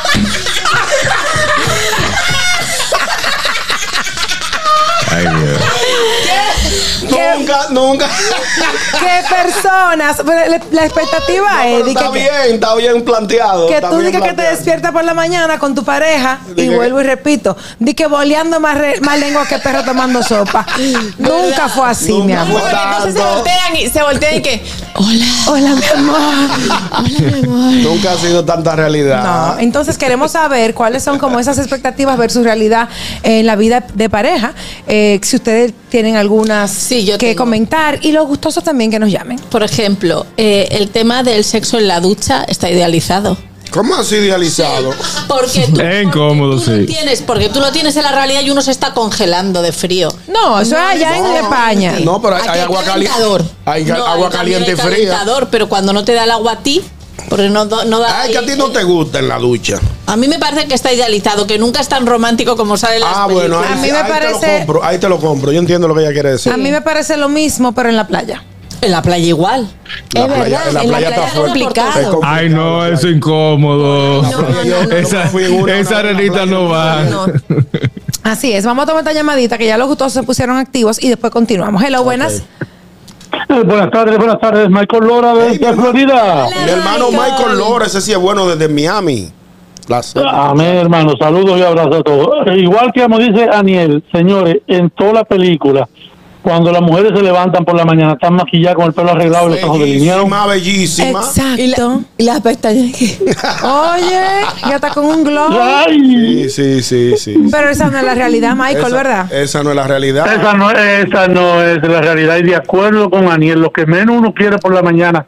Ay, Dios. ¿Qué? Nunca, nunca. ¿Qué personas? Pero la, la expectativa No, es pero de está que, bien, está bien planteado. que está tú bien digas que te planteado. despiertas por la mañana con tu pareja De y que- vuelvo y repito, di que boleando más, re- más lengua que perro tomando sopa. Nunca fue así, Nunca mi amor. fue Entonces se tanto. voltean y se voltean y que, hola, Hola, mi amor. hola, mi amor. Nunca ha sido tanta realidad. No, entonces queremos saber cuáles son como esas expectativas versus realidad en la vida de pareja. Eh, si ustedes tienen algunas Sí, yo que tengo. comentar y los gustosos también que nos llamen. Por ejemplo, eh, el tema del sexo en la ducha está idealizado. ¿Cómo así idealizado? Porque tú, Es incómodo, tú lo sí. tienes, porque tú lo tienes en la realidad y uno se está congelando de frío. No, eso es allá en España. No, pero hay, Aquí hay agua caliente. calentador. Hay No, agua ahí también caliente y hay fría. calentador, pero cuando no te da el agua a ti, porque no, do- no da. Ay, que a ti no te gusta en la ducha. A mí me parece que está idealizado, que nunca es tan romántico como sale en las Ah, bueno, películas. ahí, A mí sí, me ahí te lo parece- compro, ahí te lo compro. Yo entiendo lo que ella quiere decir. A mí me parece lo mismo, pero en la playa. En la playa igual. La Es playa, verdad, en la en la playa está playa es fuerte. complicado. Es complicado. Ay, no, eso es incómodo. Esa, fui en una- esa una- arenita una- no va. No. Así es, vamos a tomar esta llamadita que ya los gustosos se pusieron activos y después continuamos. Hello, buenas. Eh, buenas tardes, buenas tardes. Michael Lora Hey, de mi Florida. Mi hermano Michael Lora, ese sí es bueno desde Miami. Las- Amén, hermano. Saludos y abrazos a todos. Eh, Igual que como dice Aniel, señores, en toda la película, cuando las mujeres se levantan por la mañana, están maquilladas con el pelo arreglado y los ojos delineados. Bellísima, bellísima. Exacto. Y las pestañas que. Oye, ya está con un glow. ¡Ay! Sí, sí, sí, sí. Pero esa no es la realidad, Michael, Esa- ¿verdad? Esa no es la realidad. Esa no, esa no es la realidad. Y de acuerdo con Aniel, lo que menos uno quiere por la mañana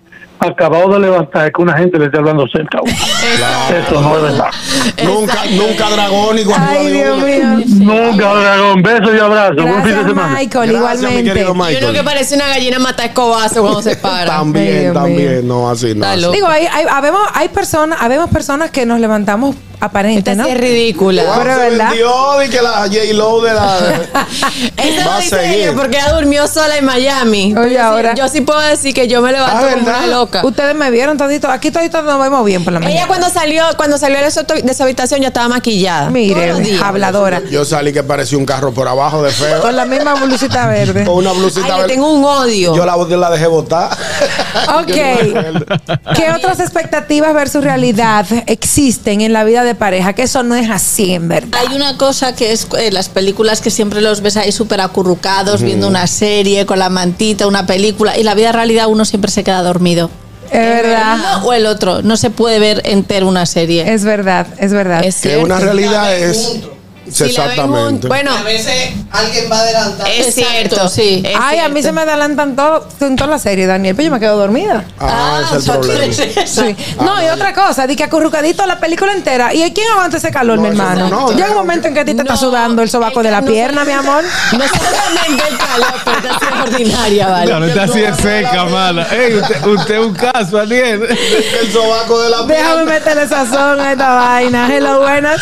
acabado de levantar que una gente le esté hablando cerca. Eso no es verdad. Nunca, nunca dragón igual. Ay, Dios mío. Nunca dragón. Besos y abrazos. Buen fin de Gracias, semana. Michael, Gracias, mi igualmente. querido Y uno Michael. que parece una gallina mata escobazo cuando se para. También, Ay, Dios también, no, así no. Está así. loco. Digo, hay, hay, habemos, hay personas, habemos personas que nos levantamos aparente, Esta ¿no? sí es ridícula. Wow, Pero se ¿verdad? vendió de que la J-Lo de la... Eso Va lo a dice seguir. ella porque ella durmió sola en Miami. Oye, Yo sí- ahora- Yo sí puedo decir que yo me levanto Ah, como ¿verdad? una loca. Ustedes me vieron todito. Aquí todito nos vemos bien por la mañana. Ella cuando salió, cuando salió de su, de su habitación ya estaba maquillada. Mire, Todos los días. habladora. Yo salí que parecía un carro por abajo de feo. Con la misma blusita verde. Con una blusita Ay, le verde. tengo un odio. Yo la, la dejé botar. Ok. ¿Qué otras expectativas versus realidad existen en la vida de pareja? Que eso no es así, en verdad. Hay una cosa que es en las películas que siempre los ves ahí súper acurrucados, viendo una serie con la mantita, una película, y la vida realidad uno siempre se queda dormido. Es verdad. Uno o el otro, no se puede ver entero una serie. Es verdad, es verdad. Es Que cierto. una realidad es... Si la ven Exactamente. juntos- Bueno, A veces alguien va adelantando. es Exacto, cierto. sí. es Ay, a mí cierto. se me adelantan todo en toda la serie, Daniel, pero yo me quedo dormida. Ah, ese es el problema. Sí. No, y otra cosa, di que acurrucadito la película entera. ¿Y quién aguanta ese calor, No, mi eso hermano? no, Llega no, un momento en que a ti te está no, sudando el sobaco de la no pierna, sé. mi amor. No solamente el calor, pero está siendo ordinaria, ¿vale? Ya no está así es seca, mala. Ey, usted, usted es un caso, Daniel. El sobaco de la Déjame meterle sazón a esta vaina. Hello, buenas.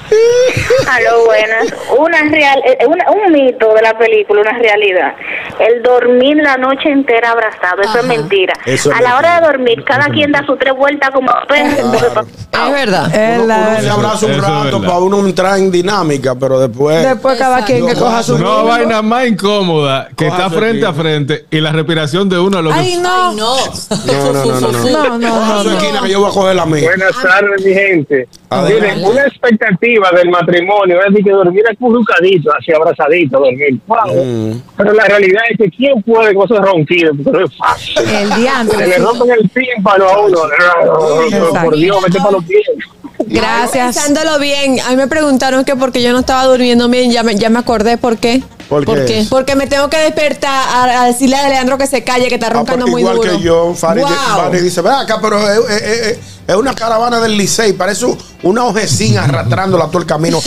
Aló, buenas. Una real, eh, una- un mito de la película, una realidad. El dormir la noche entera abrazado, eso es mentira. Eso es a la hora mentira. de dormir, cada quien da sus tres vueltas como perro. Entonces, Es verdad. Es Uno, la uno se verdad. abraza un Eso es rato verdad. para uno entrar en dinámica, pero después... Después cada quien que Yo coja su No ritmo. vaina más incómoda que Coja está su frente a equipo. frente y la respiración de uno lo que Ay, no. Ay, no. No, no, no, no. no. No, no, Coja no, su no. esquina que yo voy a coger la mía. Buenas tardes, mi gente. Adelante. Miren, una expectativa del matrimonio es de que dormir acurrucadito, así abrazadito, dormir. Wow. Mm. Pero la realidad es que ¿quién puede con esos ronquidos? Porque no es fácil. El Se diantre. le sí. rompen el tímpano a uno. Exacto. Por Dios, vete para los pies. Gracias. Pensándolo bien, a mí me preguntaron que porque yo no estaba durmiendo bien, ya me, ya me acordé por qué. ¿Por qué? Porque me tengo que despertar a, a decirle a Leandro que se calle, que está Ah, roncando porque muy igual duro. que yo, Farid, Wow. Farid dice, ven acá, pero es, es- es- es una caravana del Licey, parece una ojecina arrastrándola todo el camino.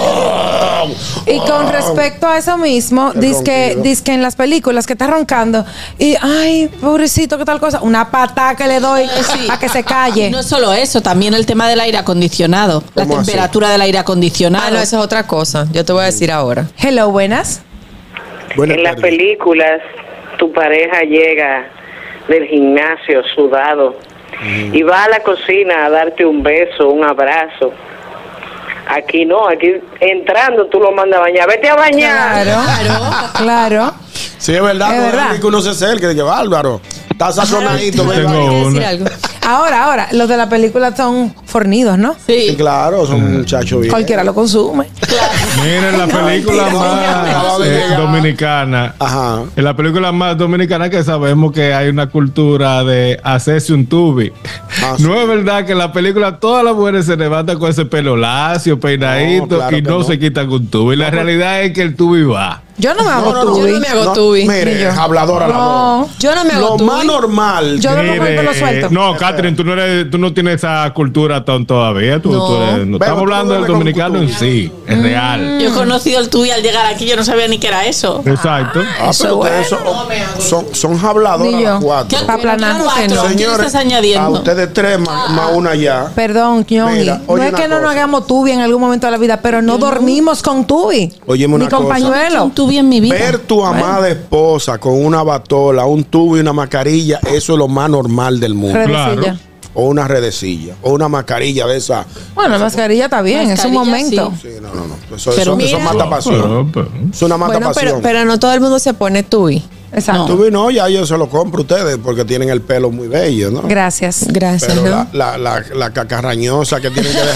Y con respecto a eso mismo, El dice que, ronquido. dice que en las películas que está roncando y, ay, pobrecito, qué tal cosa, una patada que le doy Sí. a que se calle. No solo eso, también el tema del aire acondicionado, la ¿Cómo así? temperatura del aire acondicionado. Ah, no, eso es otra cosa. Yo te voy a decir ahora. Hello, buenas. Buenas En las tardes. películas, tu pareja llega del gimnasio sudado y va a la cocina a darte un beso, un abrazo. Aquí no, aquí entrando tú lo mandas a bañar. Vete a bañar. Claro, claro. Sí, es verdad, Es no verdad. es que uno se acerque, de que Bárbaro, está sazonadito. ven, Tengo ven. una. algo. Ahora, ahora, los de la película son fornidos, ¿no? Sí, claro, son muchachos bien. Cualquiera lo consume. Miren la película más eh, dominicana. Ajá. En la película más dominicana que sabemos que hay una cultura de hacerse un tubi. Ah, No es verdad que en la película todas las mujeres se levantan con ese pelo lacio, peinadito No, claro y que no, no. se quitan con tubi. La realidad es que el tubi va. Yo no me hago No, no, no, tubi. Yo no me hago No, tubi. Ni Mire, yo. habladora la No. dos. Yo no me hago Lo tubi. más normal. Yo que- no pongo el pelo suelto. no, Catherine, tú no, eres, tú no tienes esa cultura tan todavía. Tú, No. tú eres- no Pero estamos tú hablando del duermes con dominicano en tubi. sí. Es real. Yo he conocido el tubi al llegar aquí, yo no sabía ni qué era eso. Exacto. Ah, pero ustedes son, son, son habladoras Ni yo. las cuatro. ¿Qué? Pa' aplanar. Cuatro. que no. ¿Qué le Señores, estás añadiendo? a ustedes tres más, más una ya. Perdón, Ñongui. Mira, No oye es una que no nos cosa. hagamos tubi en algún momento de la vida, pero no dormimos con tubi. Óyeme Ni una con cosa. pañuelo. Un tubi en mi vida. Ver tu amada esposa con una batola, un tubo y una mascarilla, eso es lo más normal del mundo. Redecilla. Claro. O una redecilla, o una mascarilla de esa. Bueno, la mascarilla está bien, es un Mascarilla, momento. sí. Sí, no, no, no. Eso, Pero eso, eso mira- mata pasión. Pero, pero, Es una mata Bueno, pero, pasión. pero no todo el mundo se pone tubi. Exacto. Tú vi, no, ya yo se lo compro a ustedes porque tienen el pelo muy bello, ¿no? Gracias. Gracias, Pero ¿no? la, la, la, la cacarrañosa que tienen que derribar.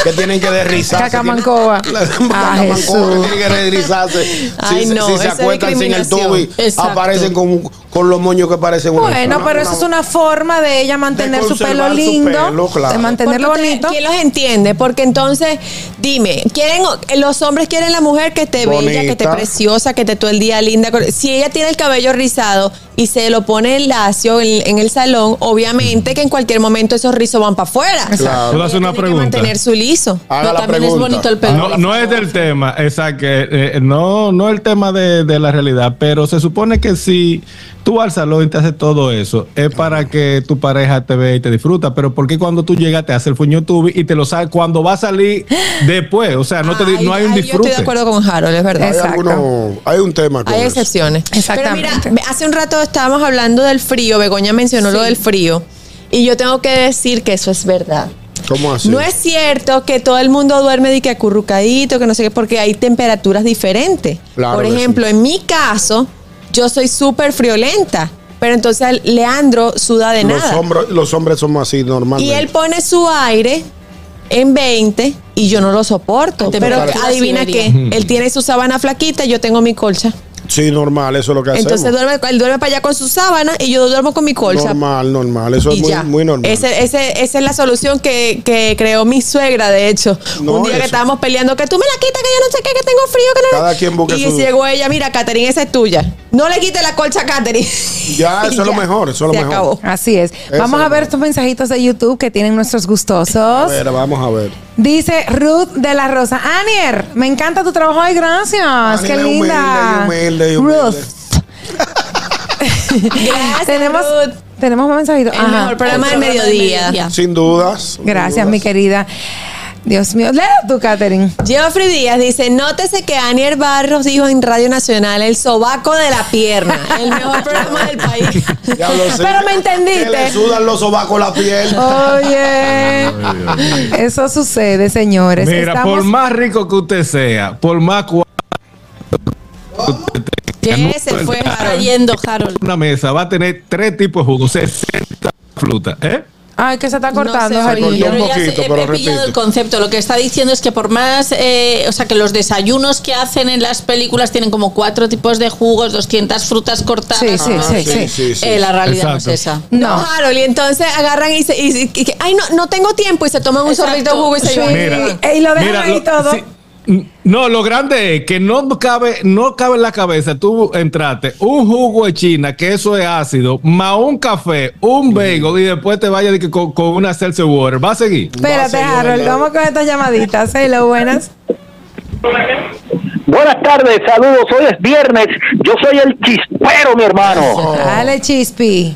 que tienen que desrizarse. Cacamancoba. Ah, Jesús. Que tienen que desrizarse. Ay, si, no, si se esa acuestan sin el tubo y Exacto. aparecen con, con los moños que parecen una- Bueno, una- pero una- eso es una forma de ella mantener de su pelo conservar su lindo, pelo, claro. de mantenerlo Porque bonito. ¿quién los entiende? Porque entonces, dime, quieren los hombres quieren la mujer que esté bella, que esté Bonita. preciosa, que esté todo el día linda. Si ella tiene el cabello rizado y se lo pone lacio en, en el salón, obviamente que en cualquier momento esos rizos van para afuera. Claro. ¿Puedo hacer una Tiene que pregunta? mantener su liso. Haga Pero la también pregunta. es bonito el pelo. No, no es del tema, exacto, eh, no, no el tema de, de la realidad, pero se supone que si tú vas al salón y te haces todo eso, es para que tu pareja te vea y te disfruta, pero ¿por qué cuando tú llegas te hace el fuño tubi y te lo sale cuando va a salir después? O sea, no, te, Ay, no hay un ay, yo disfrute. estoy de acuerdo con Harold, es verdad. Hay, algunos- hay un tema con Hay eso. excepciones. Exactamente. Pero mira, hace un rato estábamos hablando del frío, Begoña mencionó Sí. lo del frío, y yo tengo que decir que eso es verdad. ¿Cómo así? No es cierto que todo el mundo duerme de que acurrucadito, que no sé qué, porque hay temperaturas diferentes. Claro Por que ejemplo, en mi caso, yo soy súper friolenta, pero entonces Leandro suda de los, nada. hombres, los hombres son así normalmente. Y él pone su aire en veinte y yo no lo soporto. Te Pero parece adivina así, qué, María. él tiene su sábana flaquita y yo tengo mi colcha. Sí, normal, eso es lo que Entonces hacemos. duerme, él duerme para allá con su sábana y yo duermo con mi colcha. Normal, normal, eso es Y muy, ya. muy normal. Ese, ese, esa es la solución que, que creó mi suegra, de hecho. No, un día que eso- estábamos peleando, que tú me la quitas, que yo no sé qué, que tengo frío, que no. Cada quien busque y su- llegó ella, mira, Katherine, esa es tuya. No le quite la colcha a Katherine. Ya, Y eso es lo mejor, eso es lo se mejor. acabó. Así es. Vamos a ver estos mensajitos de YouTube que tienen nuestros A gustosos. ver, vamos a ver. Dice Ruth de la Rosa. Anier, me encanta tu trabajo hoy, gracias. Anier Qué es humilde, linda. humilde, humilde. Ruth. Gracias, tenemos, Ruth. tenemos un mensajito. El Ajá. mejor programa del mediodía. Sin dudas. sin Gracias, dudas. mi querida. Dios mío. Lea tú, Katherine. Geoffrey Díaz dice, nótese que Anier Barros dijo en Radio Nacional el sobaco de la pierna, el mejor programa del país. Diablo, sí. Pero me entendiste. Que le sudan los sobacos la piel. Oye, eso sucede, señores. Mira, Estamos- por más rico que usted sea, por más cua- ¿Qué se fue, Está Harold? yendo, Harold. una mesa va a tener tres tipos de jugos, sesenta frutas, ¿eh? Ay, que se está cortando, No sé, Jarillo. cortó un pero ya poquito, sé, he- pero he pillado repite. el concepto. Lo que está diciendo es que por más, eh, o sea, que los desayunos que hacen en las películas tienen como cuatro tipos de jugos, doscientas frutas cortadas. Sí, sí, Ah, sí, sí. sí, sí. Eh, la realidad no Exacto. es esa. No, No. Harold, y entonces agarran y se, y, y- y- ay, no, no tengo tiempo, y se toman un Exacto. sorbito de jugo y se Sí. van. Mira, Y lo dejan mira, ahí lo- todo. sí, no, lo grande es que no cabe, no cabe en la cabeza tú entraste un jugo de China, que eso es ácido, más un café, un bagel y después te vayas de que con, con una seltzer water. ¿Va a seguir? Espérate, Va a ser, Harold, ¿verdad? vamos con estas llamaditas. Hello, buenas. Buenas tardes, saludos. Hoy es viernes. Yo soy el chispero, mi hermano. Dale, Chispi.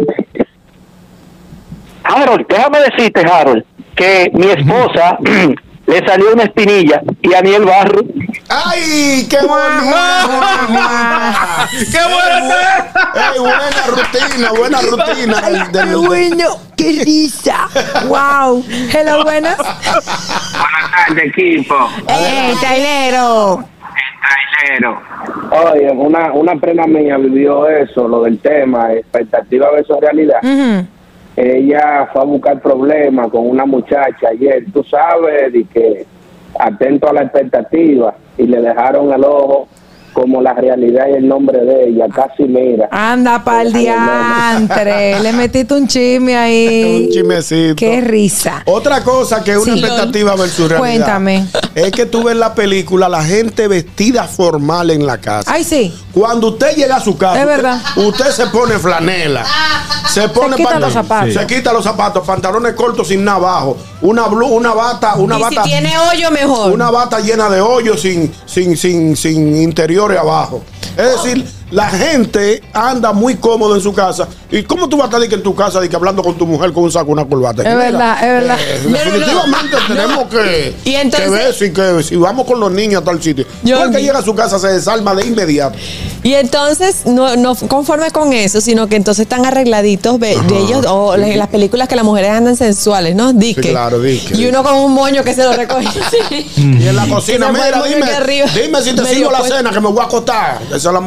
Harold, déjame decirte, Harold, que mi esposa le salió una espinilla y a mí el barro. ¡Ay, qué bonito! ¡Qué bueno! ¡Ey, buena rutina, buena rutina! del- del- Bueno, qué risa. Wow. Hello, buenas. Buenas tardes, equipo. ¡Eh, trailero! Trailero. Oye, una, una prima mía vivió eso, lo del tema, expectativa versus realidad. Ujú. Ella fue a buscar problemas con una muchacha ayer, tú sabes, de que atento a la expectativa, y le dejaron el ojo como la realidad y el nombre de ella, casi mira. Anda pa'l diantre. Le metiste un chisme ahí. Un chismecito. Qué risa. Otra cosa que es una Sí. expectativa versus realidad. Cuéntame. Es que tú ves en la película la gente vestida formal en la casa. Ay, sí. Cuando usted llega a su casa, Es usted, verdad. usted se pone flanela, se pone quita pantal- los zapatos. se quita los zapatos, pantalones cortos sin nada abajo, una blu, una bata, una Y bata, si tiene hoyo, mejor. una bata llena de hoyos sin, sin, sin, sin interiores abajo. Es decir, la gente anda muy cómodo en su casa. ¿Y cómo tú vas a estar de que en tu casa de que hablando con tu mujer con un saco, una corbata? Es Mira, verdad, es verdad. eh, No, no, no. definitivamente tenemos que, Y entonces- que ver si, que, si vamos con los niños a tal sitio. Yo- Porque llega a su casa, se desarma de inmediato. Y entonces, no, no conforme con eso, sino que entonces están arregladitos be- de ellos, o la- las películas que las mujeres andan sensuales, ¿no? Dique. Sí, claro, dique. Y uno con un moño que se lo recoge. Sí. Y en la cocina, Que se fue el mira, moño dime, aquí arriba, dime si te medio sigo la puesto. cena, que me voy a acostar. Esas son las mujeres ya.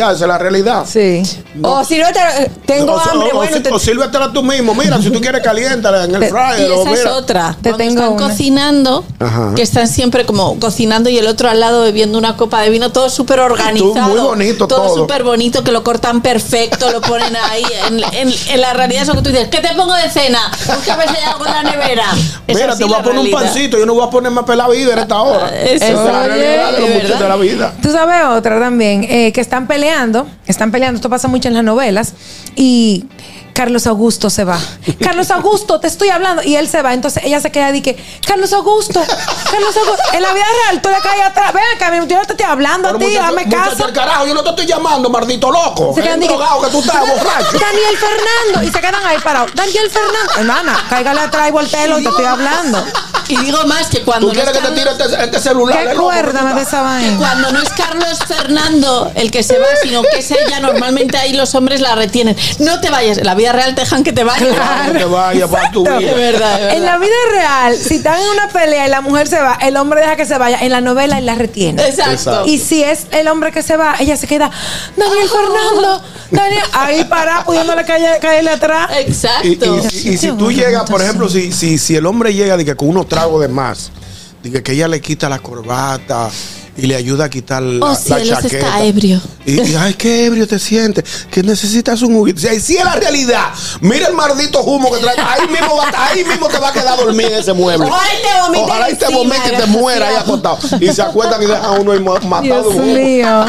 ya, esa es la realidad. Sí. No. O si no, te, tengo o, hambre, o, bueno. o, te... o sírvetela tú mismo. Mira, si tú quieres caliéntala en el Y fryer. o esa es mira. otra. Te Cuando tengo están una. cocinando, Ajá. que están siempre como cocinando y el otro al lado bebiendo una copa de vino, todo súper organizado. Muy bonito todo. Todo súper bonito, que lo cortan perfecto, lo ponen ahí. En, en, en la realidad es lo que tú dices, ¿qué te pongo de cena? Busca ver si hay algo en la nevera. Es Mira, así te voy la a poner realidad. un pancito. Yo no voy a poner más pelada vida en esta hora. Eso. Esa es la Oye, realidad de los ¿de muchachos verdad? de la vida. Tú sabes otra también, eh, que están peleando, están peleando, esto pasa mucho en las novelas, y Carlos Augusto se va. Carlos Augusto, te estoy hablando. Y él se va. Entonces ella se queda y dice, Carlos Augusto, Carlos Augusto. En la vida real, tú le caes atrás. Ven acá, yo no te estoy hablando Pero a ti, muchacho, dame muchacho, caso. el carajo, yo no te estoy llamando, maldito loco. Se Es quedan el diciendo, drogado que tú estás, borracho. Daniel Fernando. Y se quedan ahí parados. Daniel Fernando. Hermana, cáigale atrás y volteelo y te estoy hablando. Y digo más que cuando ¿Tú no quieres es que te Carlos- tire este, este celular? ¿Qué eh, loco? acuérdame de esa vaina? Cuando no es Carlos Fernando el que se va, sino que es ella, normalmente ahí los hombres la retienen. No te vayas, en la vida real te dejan que te vayas. No te vayas para tu vida. De verdad, de verdad. En la vida real, si están en una pelea y la mujer se va, el hombre deja que se vaya. En la novela él la retiene. Exacto. Exacto. Y si es el hombre que se va, ella se queda, Daniel Fernando, Daniel, ahí para, pudiéndole caer- caerle atrás. Y, Exacto. y- y- y si tú llegas, por ejemplo, si, si, si el hombre llega de que con unos tragos de más, de que, que ella le quita la corbata y le ayuda a quitar la, Oh, la cielos, chaqueta. está ebrio. Y, y, ay, qué ebrio te sientes, que necesitas un juguito. Si si es la realidad, mira el maldito humo que trae. Ahí mismo, va- ahí mismo te va a quedar dormido en ese mueble. Ojalá y te vomite Ojalá y te encima, vomite y te muera ahí acostado. Y se acuestan y dejan a uno ahí ma- matado. Dios mío.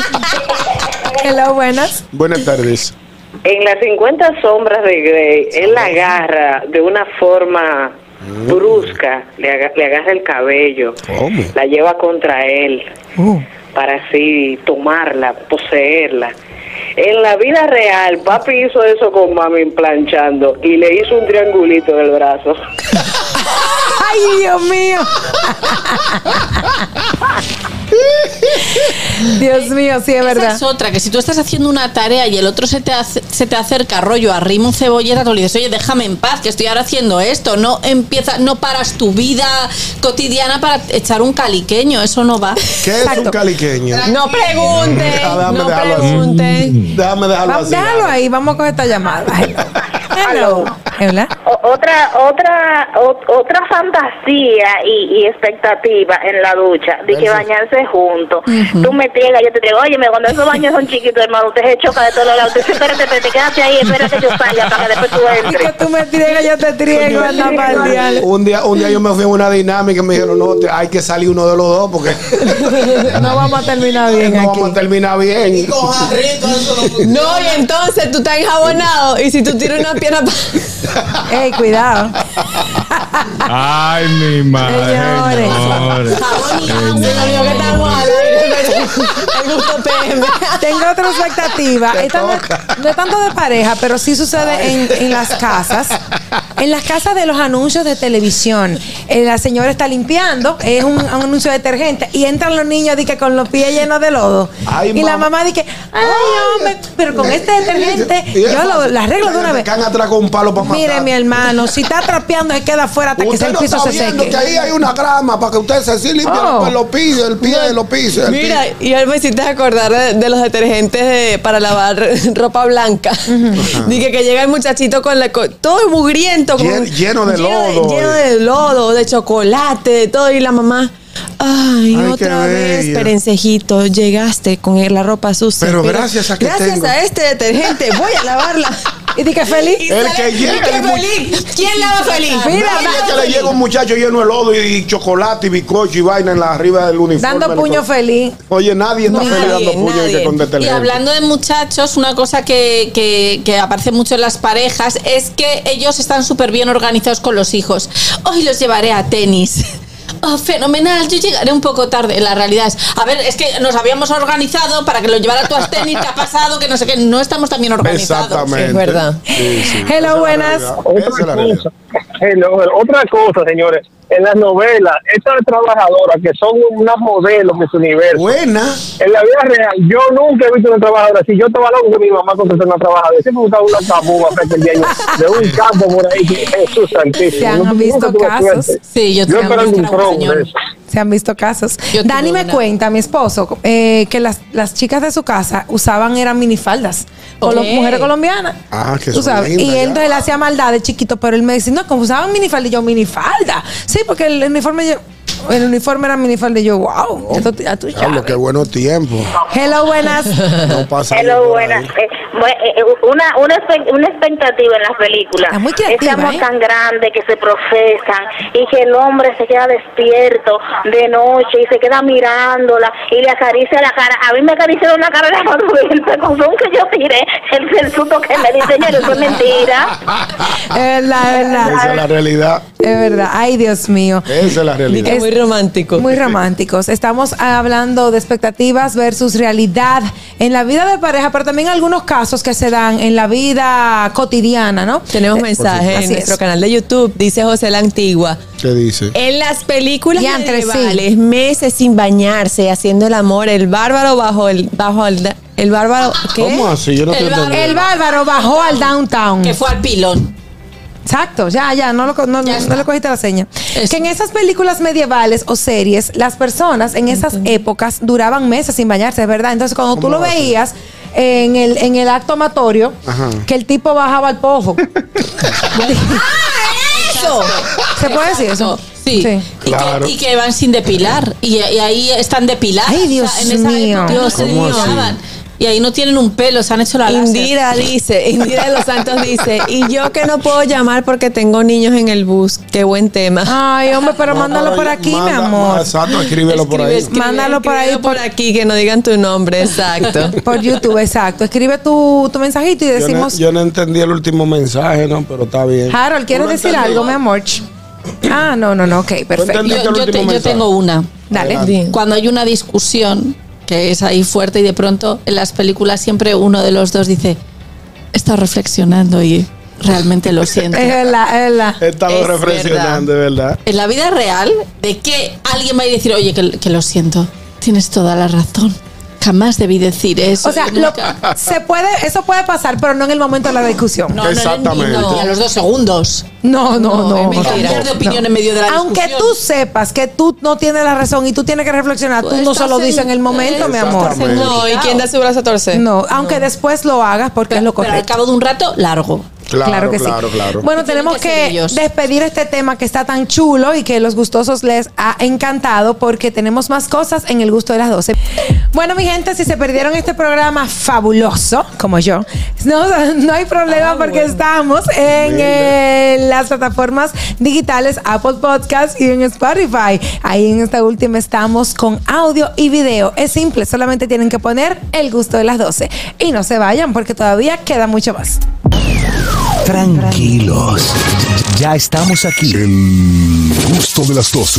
Hello, buenas. Buenas tardes. En las cincuenta sombras de Grey, él la agarra de una forma brusca, le, aga- le agarra el cabello, ¿Cómo? la lleva contra él para así tomarla, poseerla. En la vida real, papi hizo eso con mami planchando y le hizo un triangulito en el brazo. Ay, Dios mío. Dios mío, sí, es Esa verdad. es otra, que si tú estás haciendo una tarea y el otro se te, hace- se te acerca rollo, arrima un cebolleta, tú le dices, oye, déjame en paz, que estoy ahora haciendo esto. No empieza, no paras tu vida cotidiana para echar un caliqueño, eso no va. ¿Qué es un caliqueño? No pregunte, Déjame no dejarlo así. pregunte. Déjame dejarlo Vamos, así. déjalo ahí, vamos a coger esta llamada. Hello. Hello. O- otra otra o- otra fantasía y, y expectativa en la ducha de que Eso. bañarse juntos. Tú me triegas, yo te digo, oye, cuando esos baños son chiquitos, hermano, usted se choca de todos lados. Usted dice, espérate, espérate, quédate ahí, espérate que yo salga para que después tú Y entres. que tú me triegas, yo te triego, anda para el diablo. Un día, un día yo me fui a una dinámica y me dijeron, no, te- hay que salir uno de los dos porque No vamos a terminar bien no aquí. vamos a terminar bien. Con jarrito, eso no No, y entonces tú estás enjabonado y si tú tiras una pierna pa- Ey, cuidado. Ay, mi madre. Señores. señores. jabón y agua. Se me olvidó que estamos al aire. El gusto P M. Tengo otra expectativa. Esta no, no es tanto de pareja, pero sí sucede en, en las casas. En las casas de los anuncios de televisión. Eh, la señora está limpiando, es un, un anuncio de detergente, y entran los niños di que con los pies llenos de lodo. Ay, y la mamá. mamá dice, ay, hombre, pero con este detergente Y es yo lo, fácil. lo arreglo de una Te vez. caen atrás con un palo para matar. Mire, mi hermano, si está trapeando, se queda afuera hasta que Usted el no piso está se viendo seque. que ahí hay una grama para que usted se sí limpie Oh. los pisos, el pie, los pisos. el Mira, piso. y él me hiciste acordar de, de los detergentes de- para lavar ropa blanca. Dije que llega el muchachito con la co- todo mugriento, como- Llen- lleno de lleno lodo. lleno de lodo, de chocolate, de todo, y la mamá. Ay, Ay, otra qué vez, bella. perencejito, llegaste con la ropa sucia. Pero gracias a que gracias tengo. a este detergente voy a lavarla. Y di que feliz. Y El sale- que llega, y que el mu- feliz. ¿Quién lava feliz? Mira, Nadie dando que le feliz. llega un muchacho lleno de lodo y chocolate y bizcocho y vaina en la arriba del uniforme. Dando puño feliz. Oye, nadie está Nadie, feliz dando puño y que nadie. con Y detergente. hablando de muchachos, una cosa que, que, que aparece mucho en las parejas es que ellos están súper bien organizados con los hijos. Hoy los llevaré a tenis. Oh, fenomenal, yo llegaré un poco tarde. La realidad es, a ver, es que nos habíamos organizado para que lo llevara tú a tenis, ¿qué ha pasado? Que no sé qué, no estamos tan bien organizados. Exactamente. Es verdad. Sí, sí. Hello, Esa es la buenas. realidad. Otra Esa es la realidad. cosa, hello, otra cosa, señores. En las novelas, estas trabajadoras que son unas modelos de su universo. Buena. En la vida real, yo nunca he visto una trabajadora así. Yo estaba loco con mi mamá cuando era una trabajadora. Siempre buscaba una cabúa pequeña de un campo por ahí. que Jesús santísimo. Se han Nunca visto tuve casos. suerte. Sí, yo Yo tengo esperando un que era un tron señor. de eso. Se han visto casos. Yo Dani tuve me una. cuenta, mi esposo, eh, que las, las chicas de su casa usaban eran minifaldas. Con las Ok. mujeres colombianas. Ah, que Tú son sabes. lindas, Y ya. él entonces le hacía maldad de chiquito, pero él me dice, no, como usaban minifalda, y yo, minifalda. Sí, porque el uniforme, yo- el uniforme era minifalda, y yo, wow, esto ya tú Diablo, sabes. qué buenos tiempos. Hello, buenas. No pasa Hello, algo por buenas. ahí. Eh, bu- eh, una, una, espe- una expectativa en las películas. Es muy creativa, Ese amor ¿eh? tan grande que se profesan y que el hombre se queda despierto de noche y se queda mirándola y le acaricia la cara. A mí me acariciaron la cara de la el pecozón que yo tiré, el, el susto que me di, señor, eso es mentira. Es verdad, es verdad. Esa es la realidad. Es verdad. Ay, Dios mío. Esa es la realidad. Es muy romántico. Muy románticos. Estamos hablando de expectativas versus realidad en la vida de pareja, pero también algunos casos que se dan en la vida cotidiana, ¿no? Tenemos mensajes Así en nuestro es. canal de YouTube, dice José la Antigua. ¿Qué dice? En las películas Diantre, sí. medievales, meses sin bañarse, haciendo el amor, el bárbaro bajo el bajo el, el bárbaro, ¿qué? ¿Cómo así? Yo no El estoy bar- entendiendo. El bárbaro bajó al downtown. Que fue al pilón. Exacto, ya, ya, no, lo, co- no, Ya no está. le cogiste la seña. Eso. Que en esas películas medievales o series, las personas en esas épocas duraban meses sin bañarse, es verdad. Entonces, cuando tú ¿Cómo lo así? veías en el, en el acto amatorio, Ajá. que el tipo bajaba al pozo. Eso. ¿Se puede decir eso? Sí. Sí. Y, Claro. que, y que van sin depilar. Y, y ahí están depiladas. Ay, Dios en esa mío. época no se ¿Cómo así? depilaban. Y ahí no tienen un pelo, se han hecho la láser. Indira dice, Indira de los Santos dice, y yo que no puedo llamar porque tengo niños en el bus. Qué buen tema. Ay, hombre, pero mándalo por aquí, Manda- mi amor. Exacto, escríbelo por ahí. Escribe, Mándalo por ahí, escríbelo por aquí, que no digan tu nombre, exacto. Por YouTube, exacto. Escribe tu, tu mensajito y Yo no, decimos... yo no entendí el último mensaje, ¿no? Pero está bien. Harold, ¿quieres ¿Tú lo decir entendiste? algo, mi amor? Ah, no, no, no, ok, perfecto. entendiste Yo, el yo último te- yo mensaje? tengo una. Dale. Adelante. Cuando hay una discusión que es ahí fuerte y de pronto en las películas siempre uno de los dos dice, he estado reflexionando y realmente lo siento. Es verdad, es verdad. He estado Es reflexionando, de verdad. En la vida real, de que alguien va a decir, oye, que, que lo siento, tienes toda la razón. Jamás debí decir eso. O sea, Yo lo- nunca- se puede, eso puede pasar, pero no en el momento de la discusión. No, no, Exactamente. No, no, a los dos segundos. No, no, no. es mentira. Cambiar de opinión en medio de la Aunque discusión. tú sepas que tú no tienes la razón y tú tienes que reflexionar, tú Pues no se lo estás dices en- en el momento, mi amor. Exactamente. No, ¿y quién da su brazo a torcer? No, aunque después lo hagas porque es lo Pero al correcto. cabo de un rato, largo. Claro, Claro que claro, sí. claro. Bueno, Tienen tenemos que ser que ellos. despedir este tema que está tan chulo y que los gustosos les ha encantado porque tenemos más cosas en el gusto de las doce. Bueno, mi gente, si se perdieron este programa fabuloso, como yo, no, no hay problema Ah, porque bueno. estamos en eh, las plataformas digitales Apple Podcast y en Spotify. Ahí en esta última estamos con audio y video. Es simple, solamente tienen que poner el gusto de las doce. Y no se vayan porque todavía queda mucho más. Tranquilos. Ya estamos aquí. El gusto de las doce.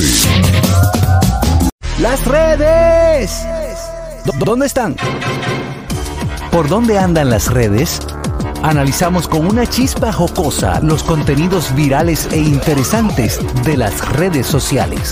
Las redes. ¿Dó- ¿Dónde están? ¿Por dónde andan las redes? Analizamos con una chispa jocosa los contenidos virales e interesantes de las redes sociales.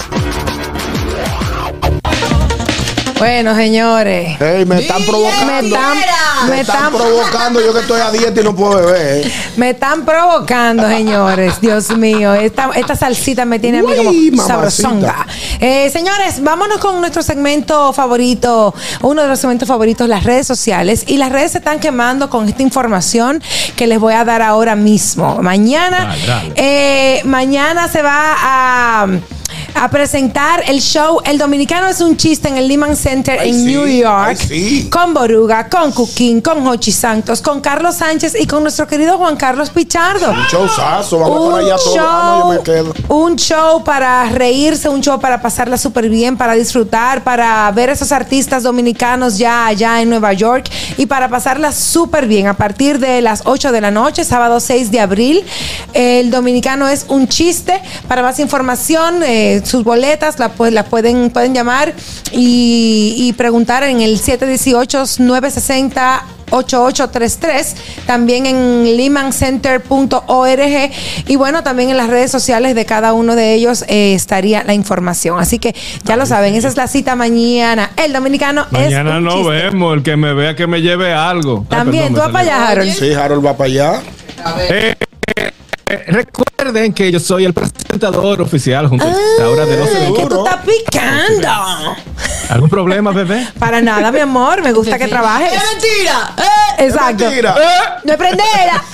Bueno, señores. Ey, me están provocando. Me están, Me me están están, provocando. Yo que estoy a dieta y no puedo beber. ¿eh? me están provocando, señores. Dios mío, esta, esta salsita me tiene a mí Uy, como mamacita. sabrosonga. Eh, señores, vámonos con nuestro segmento favorito, uno de los segmentos favoritos, las redes sociales. Y las redes se están quemando con esta información que les voy a dar ahora mismo. Mañana, Dale, dale. eh, mañana se va a a presentar el show El Dominicano es un chiste en el Lehman Center Ay, en sí, New York, ay, sí. con Boruga, con Cuquín, con Hochi Santos, con Carlos Sánchez y con nuestro querido Juan Carlos Pichardo. Un showzazo. Vamos para allá todos. Ah, no, yo me quedo. un show para reírse, un show para pasarla súper bien, para disfrutar, para ver a esos artistas dominicanos ya allá en Nueva York y para pasarla súper bien. A partir de las ocho de la noche, sábado seis de abril, El Dominicano es un chiste. Para más información, eh, sus boletas la, pues, la pueden, pueden llamar y, y preguntar en el siete uno ocho, nueve seis cero, ocho ocho tres tres, también en lehman center punto org y bueno, también en las redes sociales de cada uno de ellos eh, estaría la información. Así que ya lo saben, esa es la cita mañana. El Dominicano Mañana es un nos chiste. vemos. El que me vea que me lleve algo. Ah, También, perdón, tú me vas para salió. allá, Harold. Sí, Harold va para allá. Eh, eh, recuerden Recuerden que yo soy el presentador oficial junto a Laura de doce de que tú estás picando. ¿Algún problema, bebé? Para nada, mi amor. Me gusta que trabajes. ¡Es mentira! Eh, Exacto. Es mentira. No es prendera.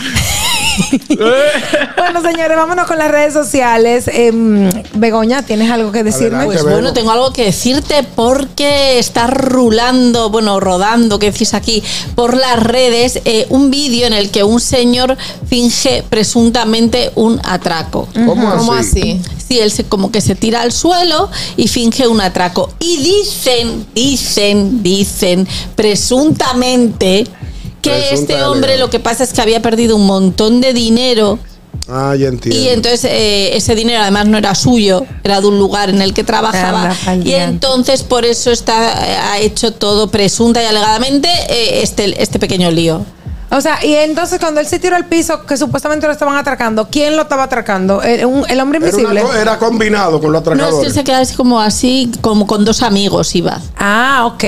Bueno, señores, vámonos con las redes sociales. Eh, Begoña, ¿tienes algo que decirme? Adelante, Pues Bego. bueno, tengo algo que decirte porque está rulando, bueno, rodando, ¿qué decís aquí? Por las redes, eh, un vídeo en el que un señor finge presuntamente un atraco. ¿Cómo ¿Cómo así? así? Sí, él se, como que se tira al suelo y finge un atraco. Y dicen, dicen, dicen, presuntamente que Presunta este hombre legal. lo que pasa es que había perdido un montón de dinero. Ah, ya entiendo. Y entonces eh, ese dinero además no era suyo, era de un lugar en el que trabajaba. Anda, pa'l Y diante. entonces por eso está eh, ha hecho todo presunta y alegadamente eh, este, este pequeño lío. O sea, y entonces cuando él se tiró al piso, que supuestamente lo estaban atracando, ¿quién lo estaba atracando? ¿El, un- el hombre Era, una invisible? co- era combinado con los No, es que él atracadores. se queda así como así, como con dos amigos iba. Ah, ok.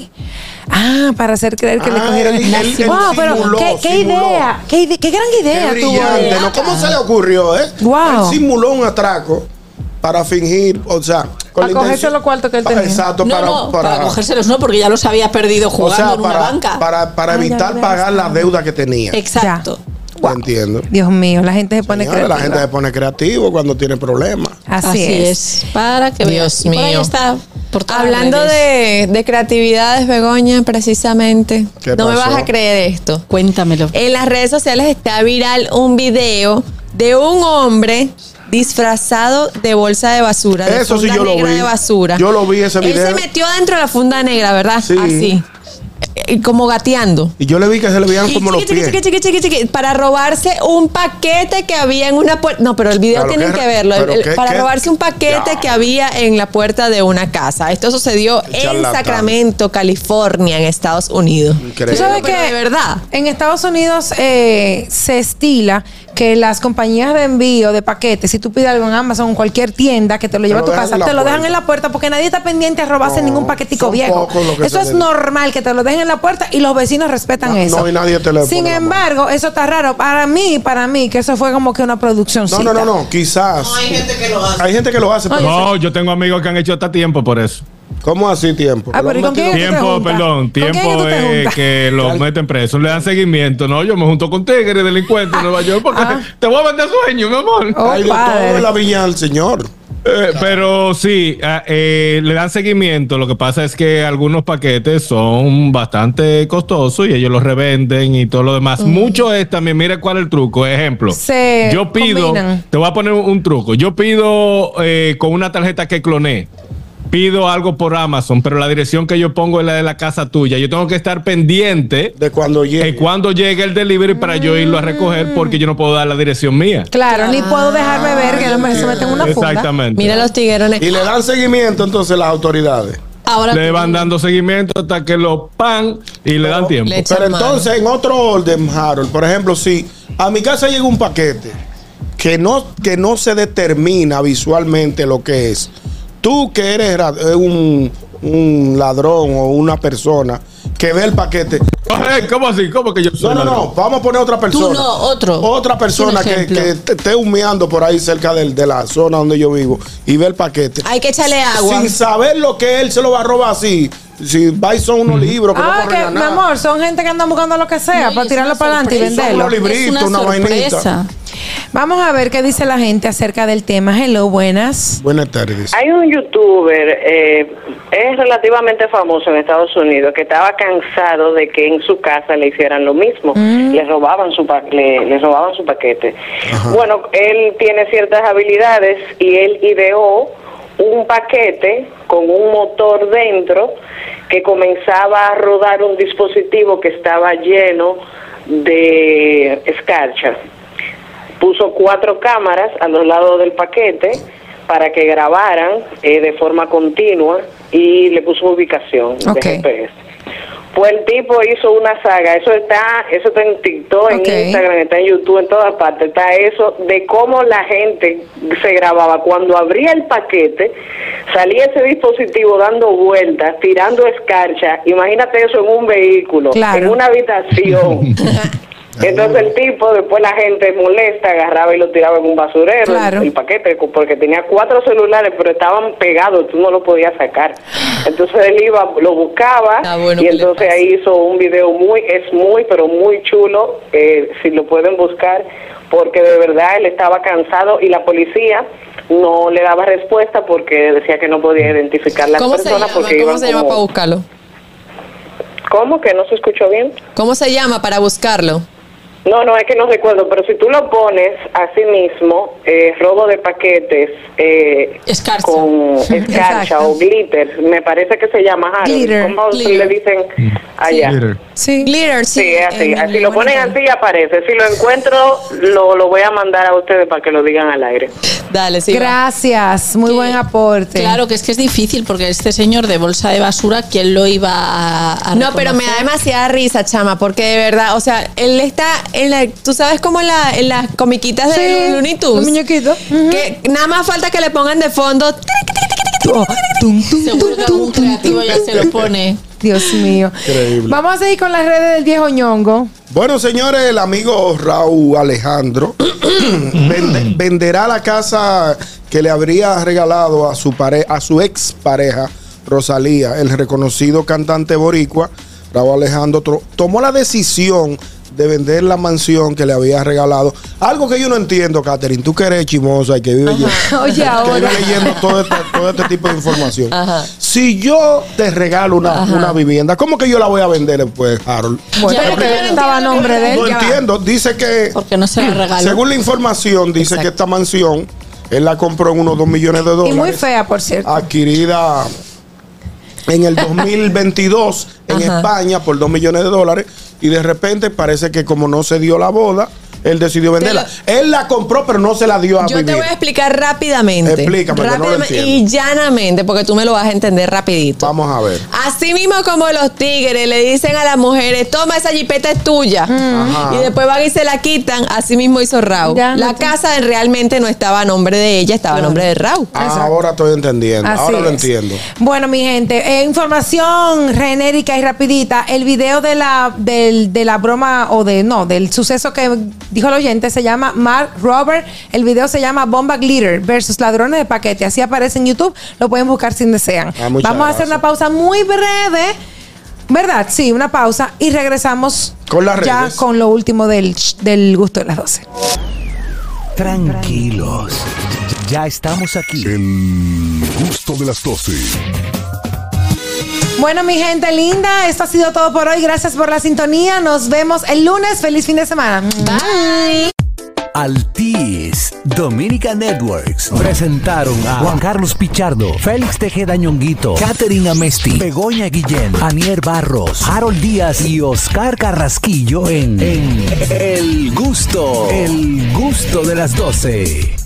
Ah, para hacer creer que le Ah, cogieron. él- él- él wow, pero simuló, qué, qué simuló. idea, qué, ide- qué gran idea Qué tuvo. brillante, ¿no? ¿Cómo se le ocurrió, eh? Wow. Él simuló un atraco para fingir, o sea, con Para la cogerse intención- los cuartos que él para- tenía. Exacto, No, para, no, para, para, cogérselos no, porque ya los había perdido o jugando sea, en una para, banca. para, para Ah, ya evitar lo pagar ves. la deuda que tenía. Exacto. Yo entiendo. Dios mío, la gente se pone Señores, la creativa. gente se pone creativo cuando tiene problemas. Así, Así es. es. Para que Dios veas. Y por ahí mío. está, por todas las Hablando redes. de, de creatividades, Begoña, precisamente. ¿Qué No me pasó? vas a creer esto. Cuéntamelo. En las redes sociales está viral un video de un hombre disfrazado de bolsa de basura. De Eso sí funda yo lo negra vi. de basura. Yo lo vi ese Él video. se metió dentro de la funda negra, ¿verdad? Sí. Así. Eh, Como gateando. Y yo le vi que se le veían Y como los chiqui, pies. chiqui, chiqui, chiqui, chiqui, para robarse un paquete que había en una puerta. No, pero el video Claro, tienen ¿qué? que verlo. ¿Pero El- qué? para ¿Qué? robarse un paquete Ya. que había en la puerta de una casa. Esto sucedió en Charlatán. Sacramento, California, en Estados Unidos. Increíble. ¿Tú sabes Pero que de verdad. en Estados Unidos eh, se estila que las compañías de envío de paquetes, si tú pides algo en Amazon o cualquier tienda que te lo lleva a lo tu dejan casa, en la te lo dejan puerta. en la puerta porque nadie está pendiente a robarse No, ningún paquetico son viejo. pocos los que Eso se es dedican. normal que te lo dejen en la puerta y los vecinos respetan No, eso. no, y nadie te le pone Sin la mano. embargo, eso está raro. Para mí, para mí, que eso fue como que una producción. No, no, no, no, quizás. No, hay gente que lo hace. Hay gente que lo hace, pero No, yo tengo amigos que han hecho hasta tiempo por eso. ¿cómo así tiempo? Ah, pero ¿y con quién es que tú te Tiempo, juntas? perdón, ¿Con quién es que tiempo tú te eh, juntas? que los meten presos, le dan seguimiento. No, yo me junto con tigres, delincuentes en Nueva York, porque Ah. te voy a vender sueño, mi amor. Oh, Hay de padre. todo en la viña del Señor. Eh, pero sí, ah, eh, le dan seguimiento. Lo que pasa es que algunos paquetes son bastante costosos y ellos los revenden y todo lo demás. Mucho es también, mira cuál es el truco. Ejemplo, Se yo pido, combinan. te voy a poner un, un truco. Yo pido eh, con una tarjeta que cloné. Pido algo por Amazon, pero la dirección que yo pongo es la de la casa tuya. Yo tengo que estar pendiente de cuando llegue, de cuando llegue el delivery para yo irlo a recoger porque yo no puedo dar la dirección mía. Claro, ni puedo dejarme ver que no me se meten en una funda. Exactamente. Mira los tiguerones. Y le dan seguimiento entonces las autoridades. Ahora Le van dando seguimiento hasta que lo pan y le dan tiempo. le echan Pero mano. entonces, en otro orden, Harold, por ejemplo, si a mi casa llega un paquete que no, que no se determina visualmente lo que es, tú que eres ra- eh, un, un ladrón o una persona que ve el paquete. Ay, ¿cómo así? ¿Cómo que yo soy No, no, no, ladrón? vamos a poner otra persona. Tú no, otro. Otra persona Un que, ejemplo. que te- esté humeando por ahí cerca del- de la zona donde yo vivo y ve el paquete. Hay que echarle agua. Sin saber lo que él se lo va a robar así. Si va y son unos libros que Ah, no que, corren a mi nada. amor, son gente que andan buscando lo que sea No, y para es tirarlo una para adelante y sorpresa. venderlo. Son unos libritos, Es una una vainita. sorpresa. Vamos a ver qué dice la gente acerca del tema. Hello, buenas. Buenas tardes. Hay un youtuber, eh, es relativamente famoso en Estados Unidos, que estaba cansado de que en su casa le hicieran lo mismo, le robaban su pa- le, le robaban su paquete. Bueno, él tiene ciertas habilidades y él ideó un paquete con un motor dentro que comenzaba a rodar un dispositivo que estaba lleno de escarcha. Puso cuatro cámaras a los lados del paquete para que grabaran eh, de forma continua y le puso ubicación Ok. de G P S. Pues el tipo hizo una saga, eso está, eso está en TikTok, Ok. en Instagram, está en YouTube, en todas partes, está eso de cómo la gente se grababa. Cuando abría el paquete, salía ese dispositivo dando vueltas, tirando escarcha. Imagínate eso en un vehículo, Claro. en una habitación. Entonces el tipo, después la gente molesta, agarraba y lo tiraba en un basurero, Claro. el, el paquete, porque tenía cuatro celulares, pero estaban pegados, tú no lo podías sacar. Entonces él iba, lo buscaba, bueno y que le entonces pase. ahí hizo un video muy, es muy, pero muy chulo, eh, si lo pueden buscar, porque de verdad él estaba cansado y la policía no le daba respuesta porque decía que no podía identificar las ¿Cómo se personas llama? porque ¿Cómo iban se llama como- para buscarlo? ¿Cómo? ¿Que no se escuchó bien? ¿Cómo se llama para buscarlo? No, no, es que no recuerdo, pero si tú lo pones así mismo, eh, robo de paquetes eh, con escarcha Exacto. o glitter, me parece que se llama Harold. Glitter, ¿Cómo glitter. le dicen allá? Sí. Glitter, sí. Sí, es así, en así el lo ponen monitor. así aparece. Si lo encuentro, lo, lo voy a mandar a ustedes para que lo digan al aire. Dale, sí. Gracias, muy buen aporte. Claro que es que es difícil porque este señor de bolsa de basura, ¿quién lo iba a, a No, pero me da reconocer? demasiada risa, chama, porque de verdad, o sea, él está en la, tú sabes como en, la, en las comiquitas de Sí, los Looney Tunes. los muñequitos. Que nada más falta que le pongan de fondo. Seguro que algún creativo ya se lo pone. Dios mío. Increíble. Vamos a seguir con las redes del viejo ñongo. Bueno, señores, el amigo Raúl Alejandro vende- venderá la casa que le habría regalado a su pare a su ex pareja Rosalía. El reconocido cantante boricua Raúl Alejandro tro- tomó la decisión de vender la mansión que le había regalado. Algo que yo no entiendo, Catherine, tú que eres chimosa y que vives lle- Oye, que ahora. vives leyendo todo este, todo este tipo de información. Ajá. Si yo te regalo una, una vivienda, ¿cómo que yo la voy a vender después, Harold? Bueno, Ya, porque pero yo no estaba a entiendo nombre de él. No ya va. entiendo, dice que Porque no se lo regaló. según la información, dice que esta mansión él la compró en unos dos millones de Y dólares. muy fea, por cierto. Adquirida en el dos mil veintidós en Ajá. España por dos millones de dólares. Y de repente parece que como no se dio la boda, él decidió venderla. Él la compró, pero no se la dio a Yo vivir. te voy a explicar rápidamente. Explícame, que no lo Rápidamente entiendo. y llanamente, porque tú me lo vas a entender rapidito. Vamos a ver. Así mismo como los tigres le dicen a las mujeres, toma esa jipeta es tuya. Ajá. Y después van y se la quitan, así mismo hizo Raúl. Ya, La no te- casa realmente no estaba a nombre de ella, estaba a nombre de Raúl. Ahora estoy entendiendo. Así Ahora lo es. entiendo. Bueno, mi gente, eh, información genérica y rapidita. El video de la, del, de la broma o de, no, del suceso que dijo el oyente se llama Mark Robert. El video se llama Bomba Glitter versus Ladrones de Paquete. Así aparece en YouTube. Lo pueden buscar si desean. Ah, muchas Vamos a hacer gracias. una pausa muy breve. ¿Verdad? Sí, una pausa. Y regresamos Con las ya redes. con lo último del, del gusto de las doce. Tranquilos, ya estamos aquí. El gusto de las doce. Bueno, mi gente linda, esto ha sido todo por hoy. Gracias por la sintonía. Nos vemos el lunes. Feliz fin de semana. Bye. Altis Dominica Networks presentaron a Juan Carlos Pichardo, Félix Tejeda Ñonguito, Catherine Amesti, Begoña Guillén, Anier Barros, Harold Díaz y Oscar Carrasquillo en, en El Gusto, El Gusto de las doce.